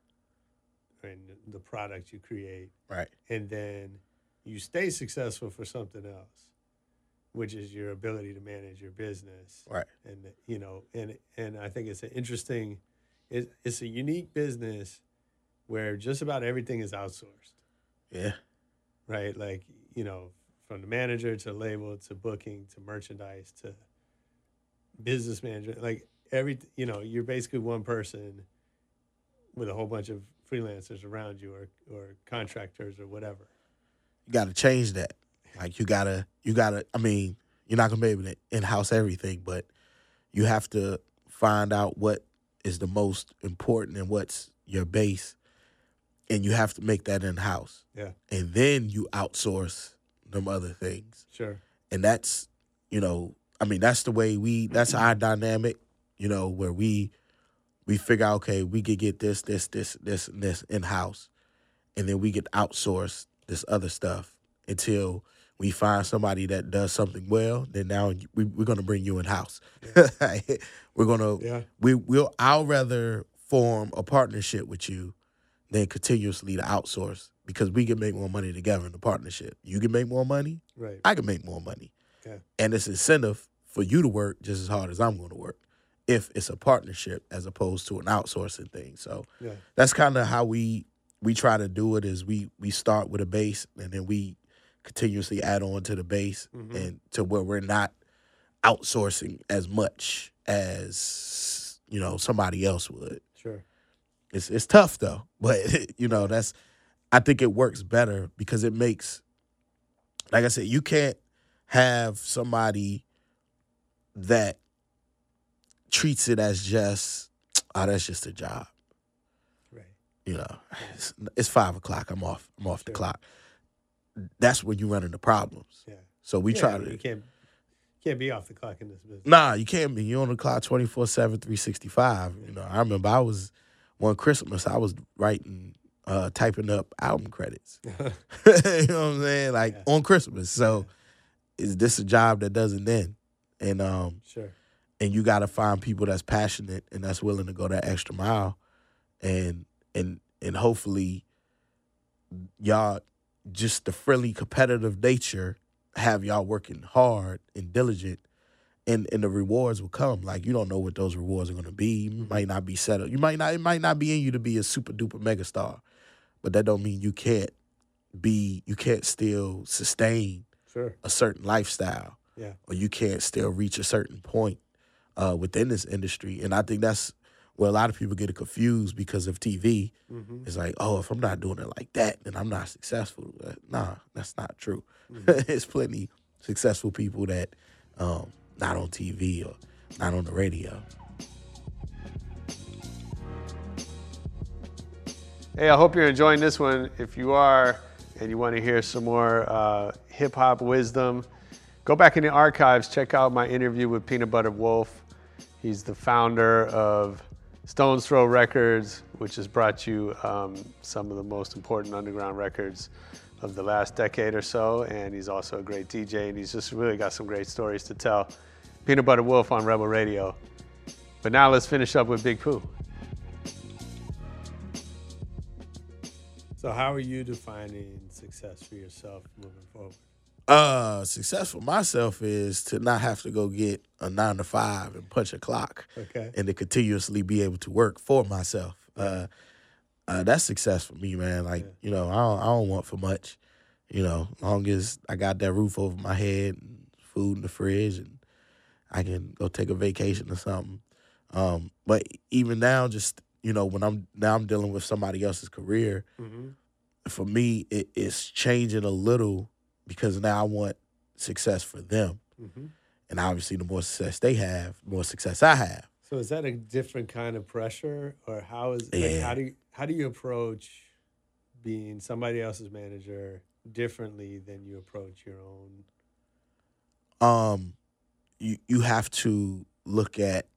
and the product you create. Right. And then you stay successful for something else, which is your ability to manage your business. Right. And, you know, and and I think it's an interesting, it, it's a unique business where just about everything is outsourced. Yeah. Right? Like, you know, from the manager to label to booking to merchandise to business management, like every, you know, you're basically one person with a whole bunch of freelancers around you or or contractors or whatever. You got to change that. Like you gotta, you gotta. I mean, you're not gonna be able to in-house everything, but you have to find out what is the most important and what's your base, and you have to make that in-house. Yeah. And then you outsource them other things. Sure. And that's, you know, I mean, that's the way we. That's our dynamic. You know, where we we figure out, okay, we could get this, this, this, this, and this in-house, and then we get outsource this other stuff until we find somebody that does something well. Then now we, we're going to bring you in-house. Yeah. we're going to, yeah. we, we'll, I'll rather form a partnership with you than continuously to outsource because we can make more money together in the partnership. You can make more money. Right. I can make more money. Okay. And it's incentive for you to work just as hard as I'm going to work if it's a partnership as opposed to an outsourcing thing. So yeah. that's kind of how we we try to do it is we we start with a base and then we continuously add on to the base mm-hmm. and to where we're not outsourcing as much as, you know, somebody else would. Sure. It's it's tough though, but you know, that's I think it works better because it makes, like I said, you can't have somebody that treats it as just, oh, that's just a job. Right. You know, it's, it's five o'clock. I'm off. I'm off sure. the clock. That's when you run into problems. Yeah. So we yeah, try to. You can't can't be off the clock in this business. Nah, you can't be. You're on the clock twenty-four seven, three sixty-five. You know, I remember I was one Christmas. I was writing, uh, typing up album credits. You know what I'm saying? Like yeah. on Christmas. So yeah. is this a job that doesn't end? And um, sure. And you got to find people that's passionate and that's willing to go that extra mile, and and and hopefully, y'all just the friendly competitive nature have y'all working hard and diligent, and and the rewards will come. Like you don't know what those rewards are going to be. You might not be set up. You might not. It might not be in you to be a super duper megastar, but that don't mean you can't be. You can't still sustain sure. a certain lifestyle. Yeah. Or you can't still reach a certain point uh, within this industry. And I think that's where a lot of people get confused because of T V. Mm-hmm. It's like, oh, if I'm not doing it like that, then I'm not successful. Uh, nah, that's not true. Mm-hmm. There's plenty successful people that um, not on T V or not on the radio. Hey, I hope you're enjoying this one. If you are and you want to hear some more uh, hip-hop wisdom, go back in the archives, check out my interview with Peanut Butter Wolf. He's the founder of Stones Throw Records, which has brought you um, some of the most important underground records of the last decade or so. And he's also a great D J, and he's just really got some great stories to tell. Peanut Butter Wolf on Rebel Radio. But now let's finish up with Big Pooh. So how are you defining success for yourself moving forward? Uh, success for myself is to not have to go get a nine to five and punch a clock, okay, and to continuously be able to work for myself. Uh, uh, that's success for me, man. Like yeah. you know, I don't, I don't want for much. You know, long as I got that roof over my head, and food in the fridge, and I can go take a vacation or something. Um, but even now, just you know, when I'm now I'm dealing with somebody else's career. Mm-hmm. For me, it, it's changing a little. Because now I want success for them. Mm-hmm. And obviously the more success they have, the more success I have. So is that a different kind of pressure? Or how is yeah. like, how do you how do you approach being somebody else's manager differently than you approach your own? Um you you have to look at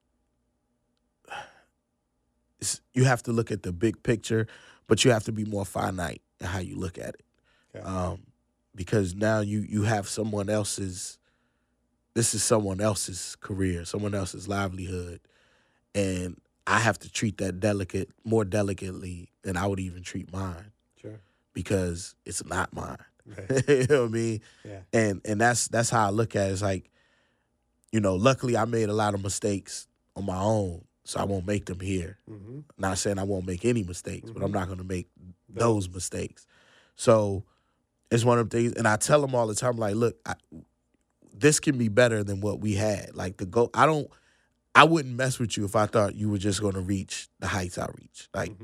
you have to look at the big picture, but you have to be more finite in how you look at it. Okay. Um Because now you you have someone else's, this is someone else's career, someone else's livelihood, and I have to treat that delicate, more delicately than I would even treat mine. Sure. Because it's not mine. Right. You know what I mean? Yeah. And and that's that's how I look at it. It's like, you know, luckily I made a lot of mistakes on my own, so I won't make them here. Mm-hmm. Not saying I won't make any mistakes, mm-hmm. but I'm not going to make those mistakes. So it's one of the things, and I tell them all the time, like, look, I, this can be better than what we had. Like, the go, I don't, I wouldn't mess with you if I thought you were just going to reach the heights I reach. Like, mm-hmm.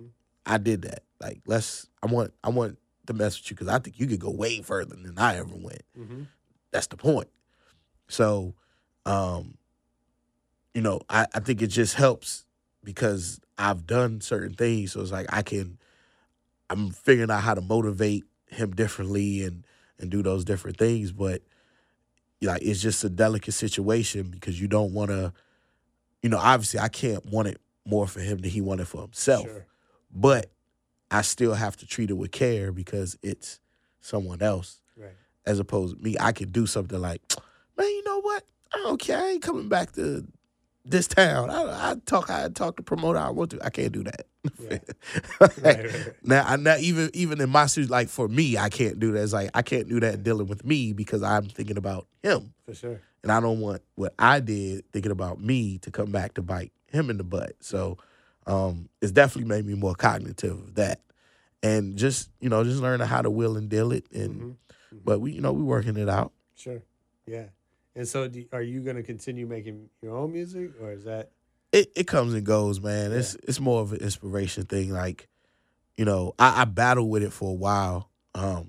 I did that. Like, let's. I want. I want to mess with you because I think you could go way further than I ever went. Mm-hmm. That's the point. So, um, you know, I, I think it just helps because I've done certain things. So it's like I can. I'm figuring out how to motivate him differently and and do those different things, but like it's just a delicate situation because you don't want to. You know, obviously, I can't want it more for him than he wanted for himself. Sure. But I still have to treat it with care because it's someone else. Right. As opposed to me, I could do something like, man, you know what? I don't care. I ain't coming back to this town. I, I talk. I talk to promoter. I want to. I can't do that. Yeah. right, right, right. Now, I not even even in my suit. Like for me, I can't do that. It's like I can't do that dealing with me because I'm thinking about him. For sure. And I don't want what I did thinking about me to come back to bite him in the butt. So um, it's definitely made me more cognitive of that. And just, you know, just learning how to will and deal it. And Mm-hmm. Mm-hmm. But, we, you know, we working it out. Sure. Yeah. And so do, are you going to continue making your own music or is that? It it comes and goes, man. Yeah. It's it's more of an inspiration thing. Like, you know, I, I battled with it for a while. Um,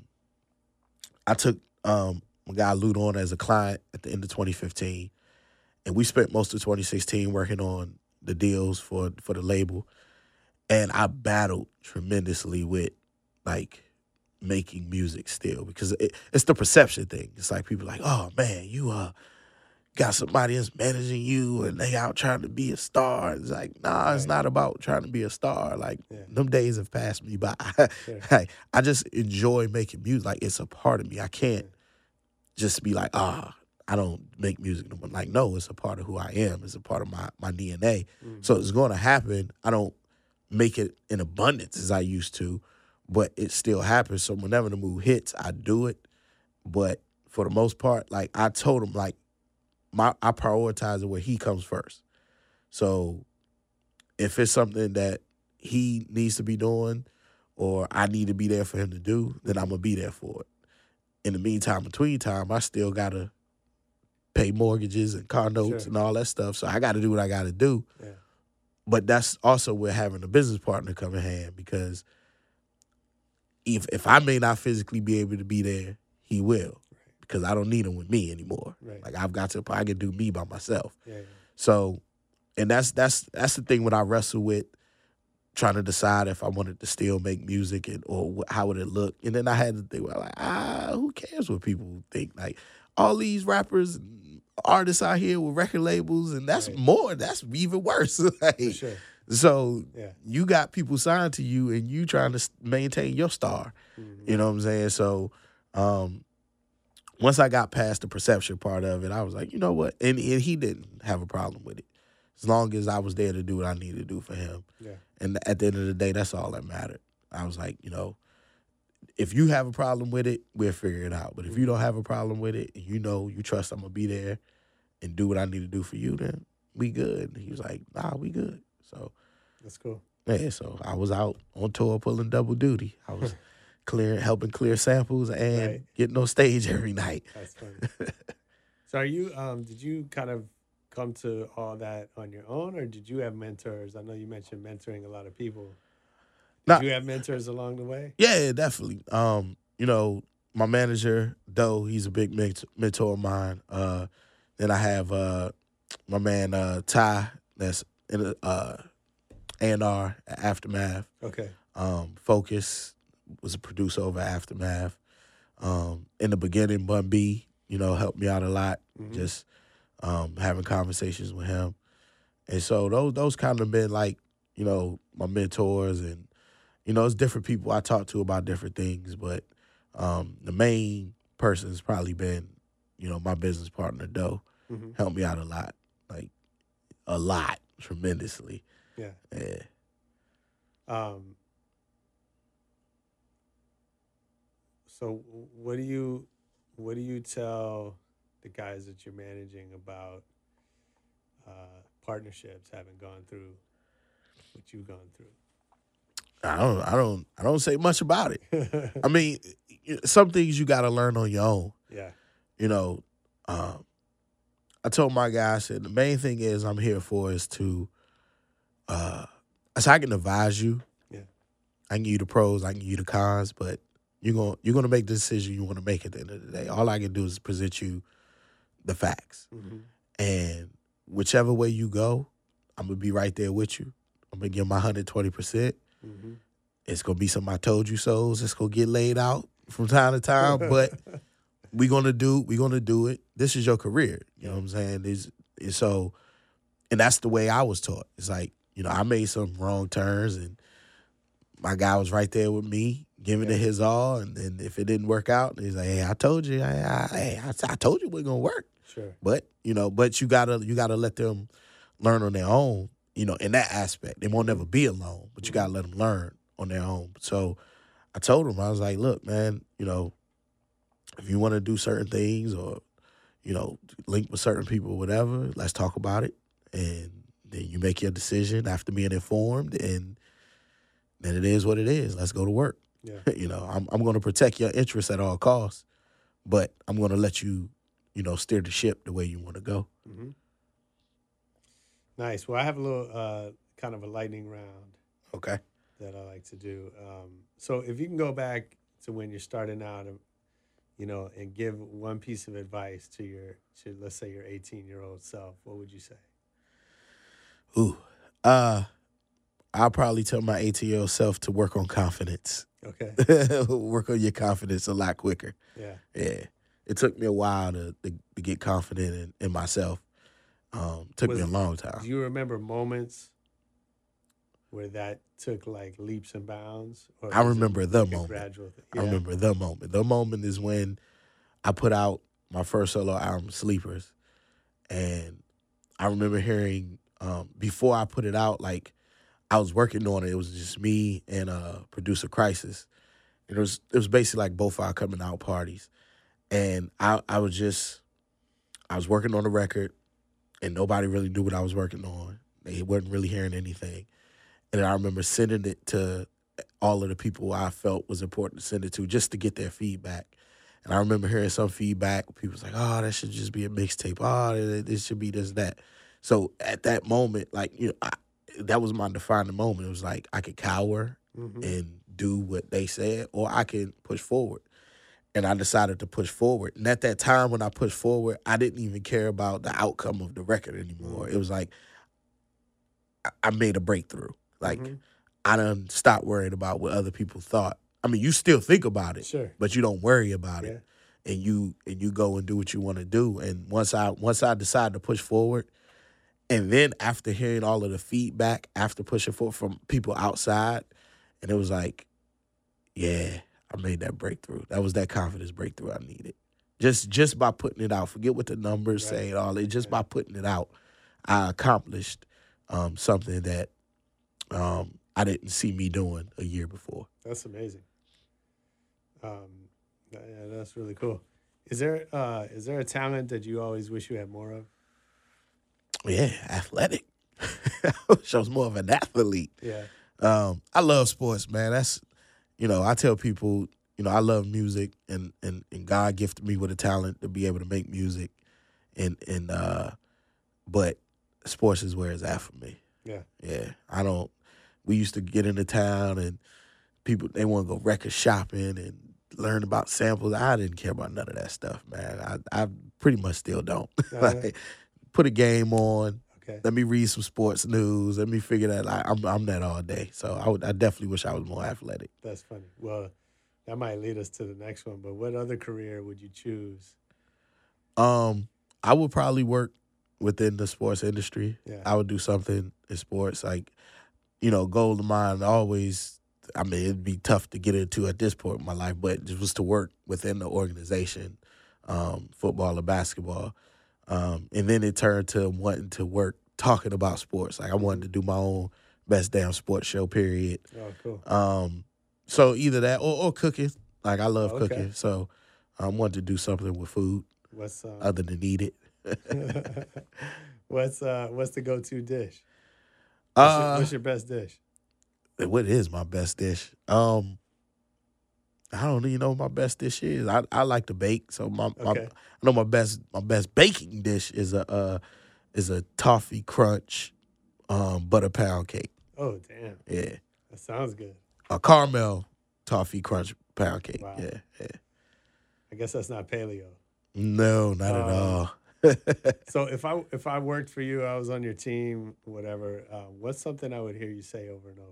I took um, my guy Lute on as a client at the end of twenty fifteen. And we spent most of twenty sixteen working on the deals for, for the label. And I battled tremendously with, like, making music still because it, it's the perception thing. It's like people like, oh, man, you uh got somebody that's managing you and they out trying to be a star. It's like, nah, right. It's not about trying to be a star. Like, yeah. Them days have passed me by. Sure. Like, I just enjoy making music. Like, it's a part of me. I can't yeah. just be like, ah, oh, I don't make music. Like, no, it's a part of who I am. It's a part of my, my D N A. Mm-hmm. So it's going to happen. I don't make it in abundance as I used to, but it still happens. So whenever the move hits, I do it. But for the most part, like, I told him, like, my I prioritize it where he comes first. So if it's something that he needs to be doing or I need to be there for him to do, then I'm going to be there for it. In the meantime, between time, I still got to pay mortgages and car notes Sure. and all that stuff. So I got to do what I got to do. Yeah. But that's also where having a business partner come in hand because if if I may not physically be able to be there, he will. Because I don't need him with me anymore. Right. Like I've got to, I can do me by myself. Yeah, yeah. So, and that's that's that's the thing when I wrestle with trying to decide if I wanted to still make music and or how would it look. And then I had to think, well, like, ah, who cares what people think? Like all these rappers, and artists out here with record labels, and that's right. more. That's even worse. Like, For sure. So yeah. you got people signed to you, and you trying to maintain your star. Mm-hmm. You know what I'm saying? So. um Once I got past the perception part of it, I was like, you know what? And, and he didn't have a problem with it. As long as I was there to do what I needed to do for him. Yeah. And at the end of the day, that's all that mattered. I was like, you know, if you have a problem with it, we'll figure it out. But if you don't have a problem with it, and you know, you trust I'm going to be there and do what I need to do for you, then we good. And he was like, nah, we good. So. That's cool. Yeah, so I was out on tour pulling double duty. I was clear, helping clear samples and Right. getting on stage every night. That's funny. So are you, um, did you kind of come to all that on your own or did you have mentors? I know you mentioned mentoring a lot of people. Did Nah. you have mentors along the way? Yeah, definitely. Um, you know, my manager, Doe, he's a big ment- mentor of mine. Uh, then I have uh, my man uh, Ty, that's in a, uh, A and R at Aftermath. Okay. Um, Focus was a producer over at Aftermath. Um, in the beginning, Bun B, you know, helped me out a lot. Mhm. Just um, having conversations with him, and so those those kind of been like, you know, my mentors, and you know, it's different people I talk to about different things, but um, the main person has probably been, you know, my business partner Doe. Mhm. Helped me out a lot, like a lot, tremendously. Yeah. Yeah. Um, so what do you what do you tell the guys that you're managing about uh, partnerships having gone through what you've gone through? I don't, I don't, I don't say much about it. I mean, some things you got to learn on your own. Yeah. You know, um, I told my guy, I said, the main thing is I'm here for is to, uh, so I can advise you. Yeah. I can give you the pros, I can give you the cons, but you're gonna you're gonna make the decision you want to make at the end of the day. All I can do is present you the facts, Mhm. and whichever way you go, I'm gonna be right there with you. I'm gonna give my one hundred twenty percent. Mhm. It's gonna be some I told you so's. It's gonna get laid out from time to time, but we gonna do we gonna do it. This is your career. You know what I'm saying? Is so, and that's the way I was taught. It's like, you know, I made some wrong turns, and my guy was right there with me, giving it his all. And then if it didn't work out, he's like, "Hey, I told you, I, I, hey, I, I told you it wasn't gonna work." Sure. But you know, but you gotta you gotta let them learn on their own. You know, in that aspect, they won't never be alone, but you gotta let them learn on their own. So I told him, I was like, "Look, man, you know, if you want to do certain things or, you know, link with certain people or whatever, let's talk about it. And then you make your decision after being informed, and then it is what it is. Let's go to work." Yeah. You know, I'm I'm going to protect your interests at all costs, but I'm going to let you, you know, steer the ship the way you want to go. Mhm. Nice. Well, I have a little uh, kind of a lightning round. Okay. That I like to do. Um, so if you can go back to when you're starting out, um, you know, and give one piece of advice to your, to let's say your eighteen-year-old self, what would you say? Ooh, uh, I'll probably tell my eighteen-year-old self to work on confidence. Okay. Work on your confidence a lot quicker. Yeah. Yeah. It took me a while to to, to get confident in, in myself. Um, took Was- me a long time. Do you remember moments where that took like leaps and bounds? Or I was it remember the like a moment. gradual thing? I Yeah? remember the moment. The moment is when I put out my first solo album, Sleepers. And I remember hearing, um, before I put it out, like, I was working on it. It was just me and uh, producer Crisis. And it was it was basically like both our coming out parties. And I, I was just, I was working on the record, and nobody really knew what I was working on. They wasn't really hearing anything. And I remember sending it to all of the people I felt was important to send it to just to get their feedback. And I remember hearing some feedback. People was like, "Oh, that should just be a mixtape. Oh, this should be this, that." So at that moment, like, you know, I, that was my defining moment. It was like I could cower Mhm. and do what they said, or I could push forward. And I decided to push forward. And at that time when I pushed forward, I didn't even care about the outcome of the record anymore. It was like I- I made a breakthrough. Like, Mhm. I done stopped worrying about what other people thought. I mean, you still think about it, Sure. but you don't worry about it. And you and you go and do what you want to do. And once I once I decided to push forward, and then after hearing all of the feedback after pushing forward from people outside, and it was like, yeah, I made that breakthrough. That was that confidence breakthrough I needed. Just just by putting it out. Forget what the numbers Right. say and all that. Just by putting it out, I accomplished um, something that um, I didn't see me doing a year before. That's amazing. Um, yeah, that's really cool. Is there uh, is there a talent that you always wish you had more of? Yeah, athletic. I wish I was more of an athlete. Yeah. Um, I love sports, man. That's, you know, I tell people, you know, I love music, and and, and God gifted me with a talent to be able to make music, and and uh, but sports is where it's at for me. Yeah. Yeah, I don't. We used to get into town, and people, they want to go record shopping and learn about samples. I didn't care about none of that stuff, man. I I pretty much still don't. Uh-huh. Like, put a game on. Okay. Let me read some sports news. Let me figure that out. I'm I'm that all day. So I would I definitely wish I was more athletic. That's funny. Well, that might lead us to the next one. But what other career would you choose? Um, I would probably work within the sports industry. Yeah. I would do something in sports, like, you know, goal of mine always. I mean, it'd be tough to get into at this point in my life, but it was to work within the organization, um, football or basketball. Um, and then it turned to wanting to work talking about sports. Like, I wanted to do my own best damn sports show, period. Oh, cool. Um, so either that or, or cooking. Like, I love Oh, okay. cooking. So I wanted to do something with food What's um, other than eat it. what's uh what's the go-to dish? What's, your, Uh, what's your best dish? What is my best dish? Um, I don't even know what my best dish is. I, I like to bake, so my, my Okay. I know my best my best baking dish is a uh, is a toffee crunch um, butter pound cake. Oh, damn. Yeah, That sounds good. a caramel toffee crunch pound cake. Wow. Yeah, yeah. I guess that's not paleo. No, not at Um, all. So if I if I worked for you, I was on your team, whatever. Uh, what's something I would hear you say over and over?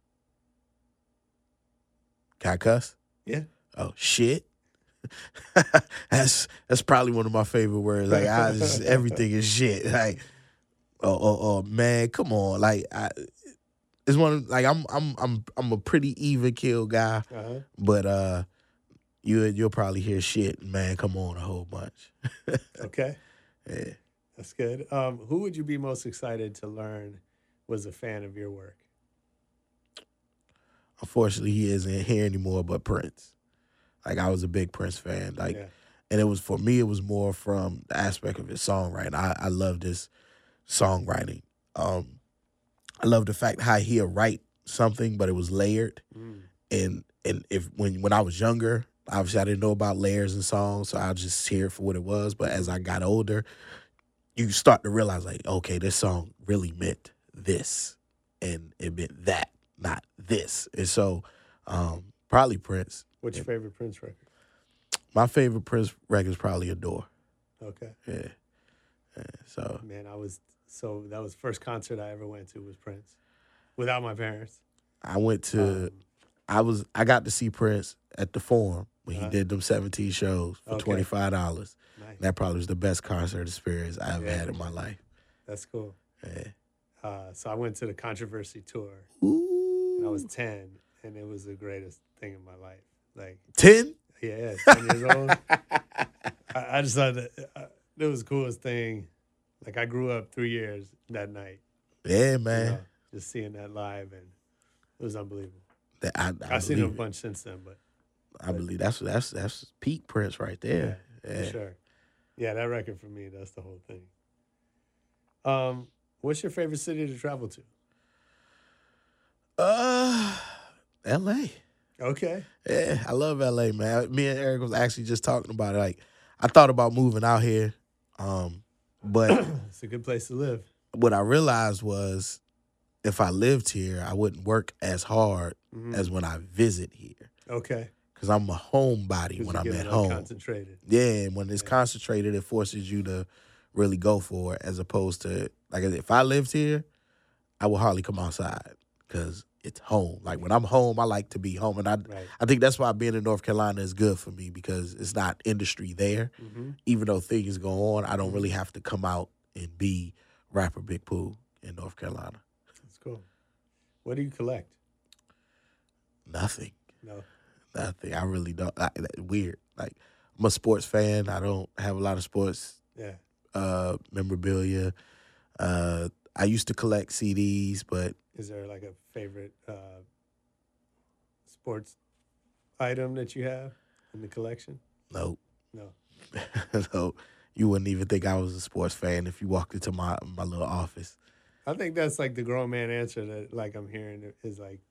Can I cuss? Yeah. Oh shit. that's that's probably one of my favorite words. Like I just everything is shit. Like oh oh oh man, come on. Like I it's one of, like I'm I'm I'm I'm a pretty even kill guy, Uh-huh. but uh you you'll probably hear shit, man, come on a whole bunch. Okay. Yeah. That's good. Um, who would you be most excited to learn was a fan of your work? Unfortunately, he isn't here anymore, but Prince. Like, I was a big Prince fan. Like, Yeah. and it was, for me, it was more from the aspect of his songwriting. I, I love this songwriting. Um, I love the fact how he'll write something, but it was layered. Mm. And and if when when I was younger, obviously I didn't know about layers and songs, so I'll just hear it for what it was. But as I got older, you start to realize, like, okay, this song really meant this, and it meant that, not this. And so, um, probably Prince. What's your favorite Prince record? My favorite Prince record is probably Adore. Okay. Yeah. Yeah, so Man, I was so that was the first concert I ever went to was Prince, without my parents. I went to, Um, I was, I got to see Prince at the Forum when he Uh-huh. did them seventeen shows for Okay. twenty-five dollars. Nice. That probably was the best concert experience I ever Yeah. had in my life. That's cool. Yeah. Uh, so I went to the Controversy tour. Ooh. And I was ten, and it was the greatest thing in my life. Like ten? Yeah, ten years old. I, I just thought that uh, it was the coolest thing. Like I grew up three years that night. Yeah, you man. know, just seeing that live, and it was unbelievable. That I, I I've seen him a believe it. bunch since then, but I believe that's that's that's peak Prince right there. Yeah. for sure. Yeah, that record for me, that's the whole thing. Um, what's your favorite city to travel to? Uh, L A. Okay. Yeah, I love L A, man. Me and Eric was actually just talking about it. Like, I thought about moving out here, um, but It's a good place to live. what I realized was if I lived here, I wouldn't work as hard Mhm. as when I visit here. Okay. Because I'm a homebody 'Cause when you I'm get at it home. concentrated. Yeah, and when it's concentrated, it forces you to really go for it, as opposed to, like, if I lived here, I would hardly come outside because it's home. Like, when I'm home, I like to be home. And I Right. I think that's why being in North Carolina is good for me, because it's not industry there. Mhm. Even though things go on, I don't really have to come out and be rapper Big Pooh in North Carolina. That's cool. What do you collect? Nothing. No. Nothing. I really don't. I, that- weird. Like, I'm a sports fan. I don't have a lot of sports Yeah. uh, memorabilia. Uh, I used to collect C Ds, but Is there like a favorite uh, sports item that you have in the collection? nope. No. So you wouldn't even think I was a sports fan if you walked into my my little office. I think that's like the grown man answer that like I'm hearing is like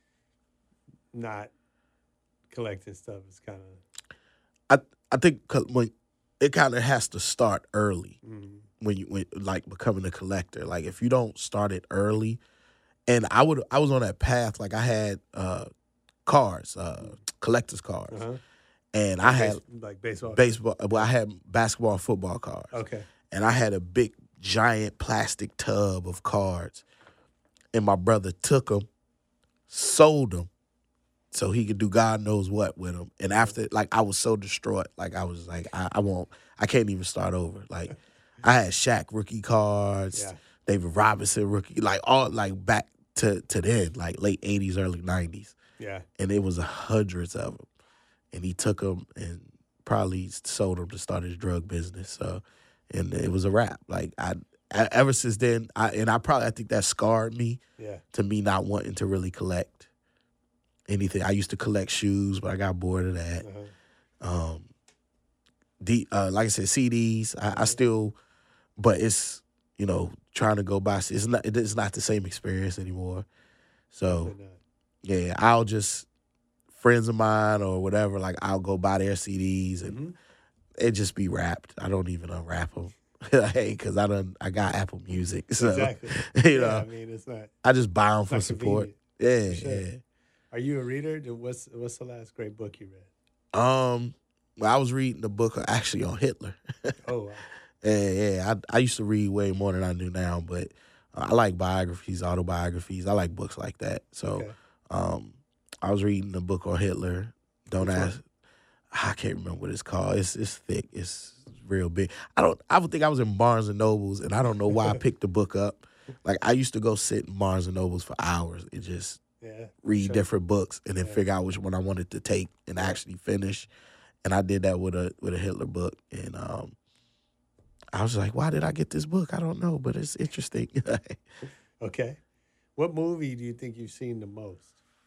not collecting stuff. It's kind of I I think co- when it kind of has to start early mm, when you when like becoming a collector. Like, if you don't start it early, and I would I was on that path. Like, I had uh, cars, uh, collector's cars, uh-huh. and I had Base- like baseball. baseball. Well, I had basketball, and football cars. Okay. And I had a big, giant plastic tub of cards. And my brother took them, sold them, so he could do God knows what with them. And after, like, I was so distraught. Like, I was like, I, I won't, I can't even start over. Like, I had Shaq rookie cards, Yeah. David Robinson rookie, like, all, like, back to, to then, like, late eighties, early nineties. Yeah. And it was hundreds of them. And he took them and probably sold them to start his drug business. So, and it was a wrap. Like, I, I ever since then, I and I probably I think that scarred me Yeah. to me not wanting to really collect anything. I used to collect shoes, but I got bored of that. Uh-huh. Um, the uh, like I said, C Ds. I, I still, but it's you know trying to go buy. It's not. It's not the same experience anymore. So Definitely not. yeah, I'll just friends of mine or whatever. Like, I'll go buy their C Ds and Mhm. it just be wrapped. I don't even unwrap them. Hey, because I done I got Apple Music, so Exactly. you know Yeah, I mean, it's not. I just buy them for not support. convenient. Yeah, For sure. yeah. Are you a reader? What's What's the last great book you read? Um, well, I was reading the book actually on Hitler. Oh, wow. Yeah, yeah. I I used to read way more than I do now, but uh, I like biographies, autobiographies. I like books like that. So, Okay. um, I was reading the book on Hitler. Don't Which one? ask. I can't remember what it's called. It's it's thick. It's real big. I don't. I would think I was in Barnes and Nobles, and I don't know why I picked the book up. Like I used to go sit in Barnes and Nobles for hours and just Yeah, read sure. different books, and then Yeah. figure out which one I wanted to take and actually finish. And I did that with a with a Hitler book, and um, I was like, why did I get this book? I don't know, but it's interesting. Okay. What movie do you think you've seen the most?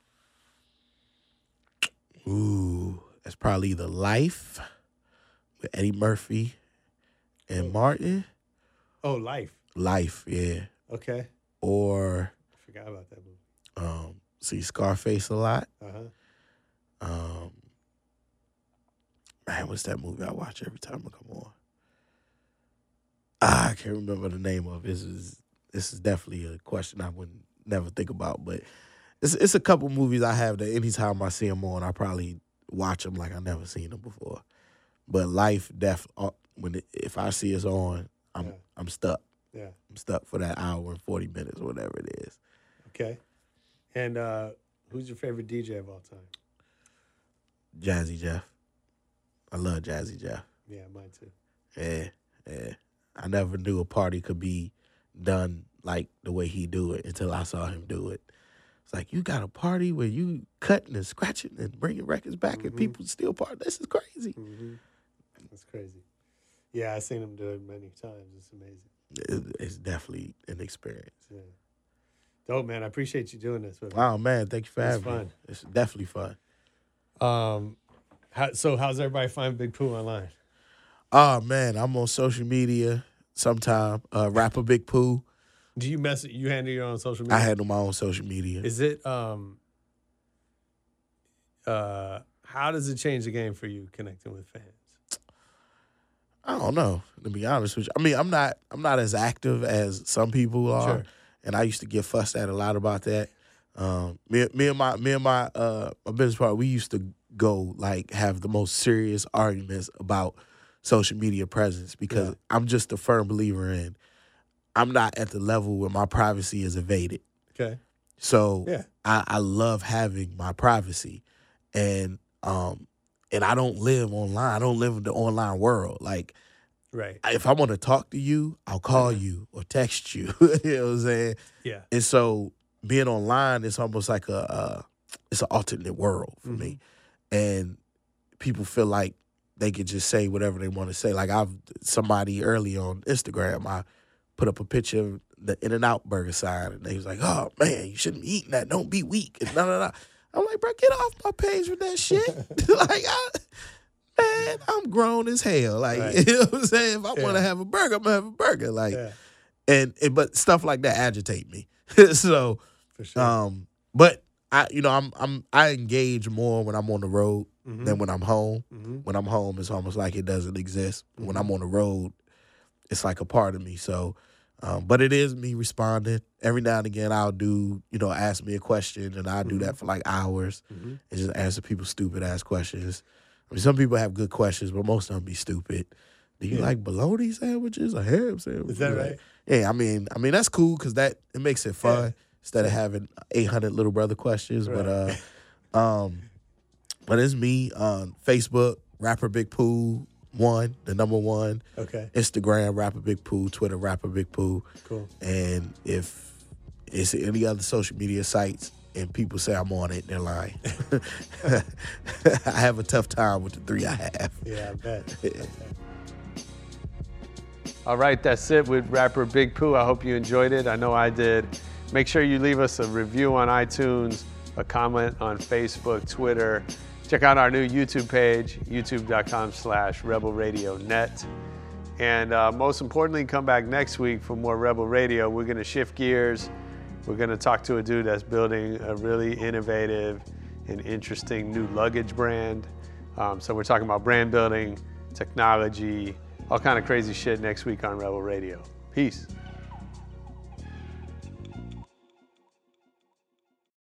Ooh, that's probably The Life with Eddie Murphy and Martin. Oh, Life. Life, yeah. Okay. Or I forgot about that movie. um, see Scarface a lot. Uh-huh. Um, man, what's that movie I watch every time I come on? Ah, I can't remember the name of it. This is this is definitely a question I would never think about, but it's it's a couple movies I have that anytime I see them on, I probably watch them like I never seen them before. But Life, def uh, when it, if I see it's on, I'm Yeah. I'm stuck. Yeah. I'm stuck for that hour and forty minutes, or whatever it is. Okay. And uh, who's your favorite D J of all time? Jazzy Jeff. I love Jazzy Jeff. Yeah, mine too. Yeah, yeah. I never knew a party could be done like the way he do it until I saw him do it. It's like, you got a party where you cutting and scratching and bringing records back Mm-hmm. and people still party. This is crazy. Mm-hmm. That's crazy. Yeah, I've seen him do it many times. It's amazing. It- It's definitely an experience. Yeah. Dope, man. I appreciate you doing this with me. Oh, man, thank you for It's having me. fun. It's definitely fun. Um, how, so how's everybody find Big Pooh online? Oh, man, I'm on social media sometime. Uh, Rapper Big Pooh. Do you mess? You handle your own social media? I handle my own social media. Is it um? Uh, how does it change the game for you connecting with fans? I don't know, to be honest with you. I mean, I'm not I'm not as active as some people are. Sure. And I used to get fussed at a lot about that. Um, me, me and my me and my uh my business partner, we used to go like have the most serious arguments about social media presence because Yeah. I'm just a firm believer in I'm not at the level where my privacy is evaded. Okay. So Yeah. I, I love having my privacy, and um and I don't live online. I don't live in the online world. Like, Right. if I want to talk to you, I'll call you or text you. You know what I'm saying? Yeah. And so being online is almost like a uh, it's an alternate world for me, and people feel like they could just say whatever they want to say. Like I've somebody early on Instagram, I put up a picture of the In-N-Out burger sign, and they was like, "Oh man, you shouldn't be eating that. Don't be weak." And no, no, no. I'm like, bro, get off my page with that shit. Like, I, man, I'm grown as hell. Like, Right. you know what I'm saying? If I Yeah. want to have a burger, I'm gonna have a burger. Like, Yeah. and, and but stuff like that agitate me. So, For sure. um, but I, you know, I'm I'm I engage more when I'm on the road Mhm. than when I'm home. Mhm. When I'm home, it's almost like it doesn't exist. But when I'm on the road, it's like a part of me. So, um, but it is me responding. Every now and again, I'll do, you know, ask me a question, and I'll do that for like hours Mhm. and just answer people stupid ass questions. I mean, some people have good questions, but most of them be stupid. Do you Yeah. like bologna sandwiches or ham sandwiches? Is that Like, right? Yeah, I mean, I mean that's cool because that it makes it fun Yeah. instead of having eight hundred little brother questions. But uh, um, but it's me on Facebook, Rapper Big Pooh one, the number one. Okay. Instagram, Rapper Big Pooh. Twitter, Rapper Big Pooh. Cool. And if it's any other social media sites and people say I'm on it, they're lying. I have a tough time with the three I have. Yeah, I bet. All right, that's it with rapper Big Pooh. I hope you enjoyed it. I know I did. Make sure you leave us a review on iTunes, a comment on Facebook, Twitter. Check out our new YouTube page, youtube.com slash Rebel Radio Net. And uh, most importantly, come back next week for more Rebel Radio. We're going to shift gears. We're going to talk to a dude that's building a really innovative and interesting new luggage brand. Um, so we're talking about brand building, technology, all kind of crazy shit next week on Rebel Radio. Peace.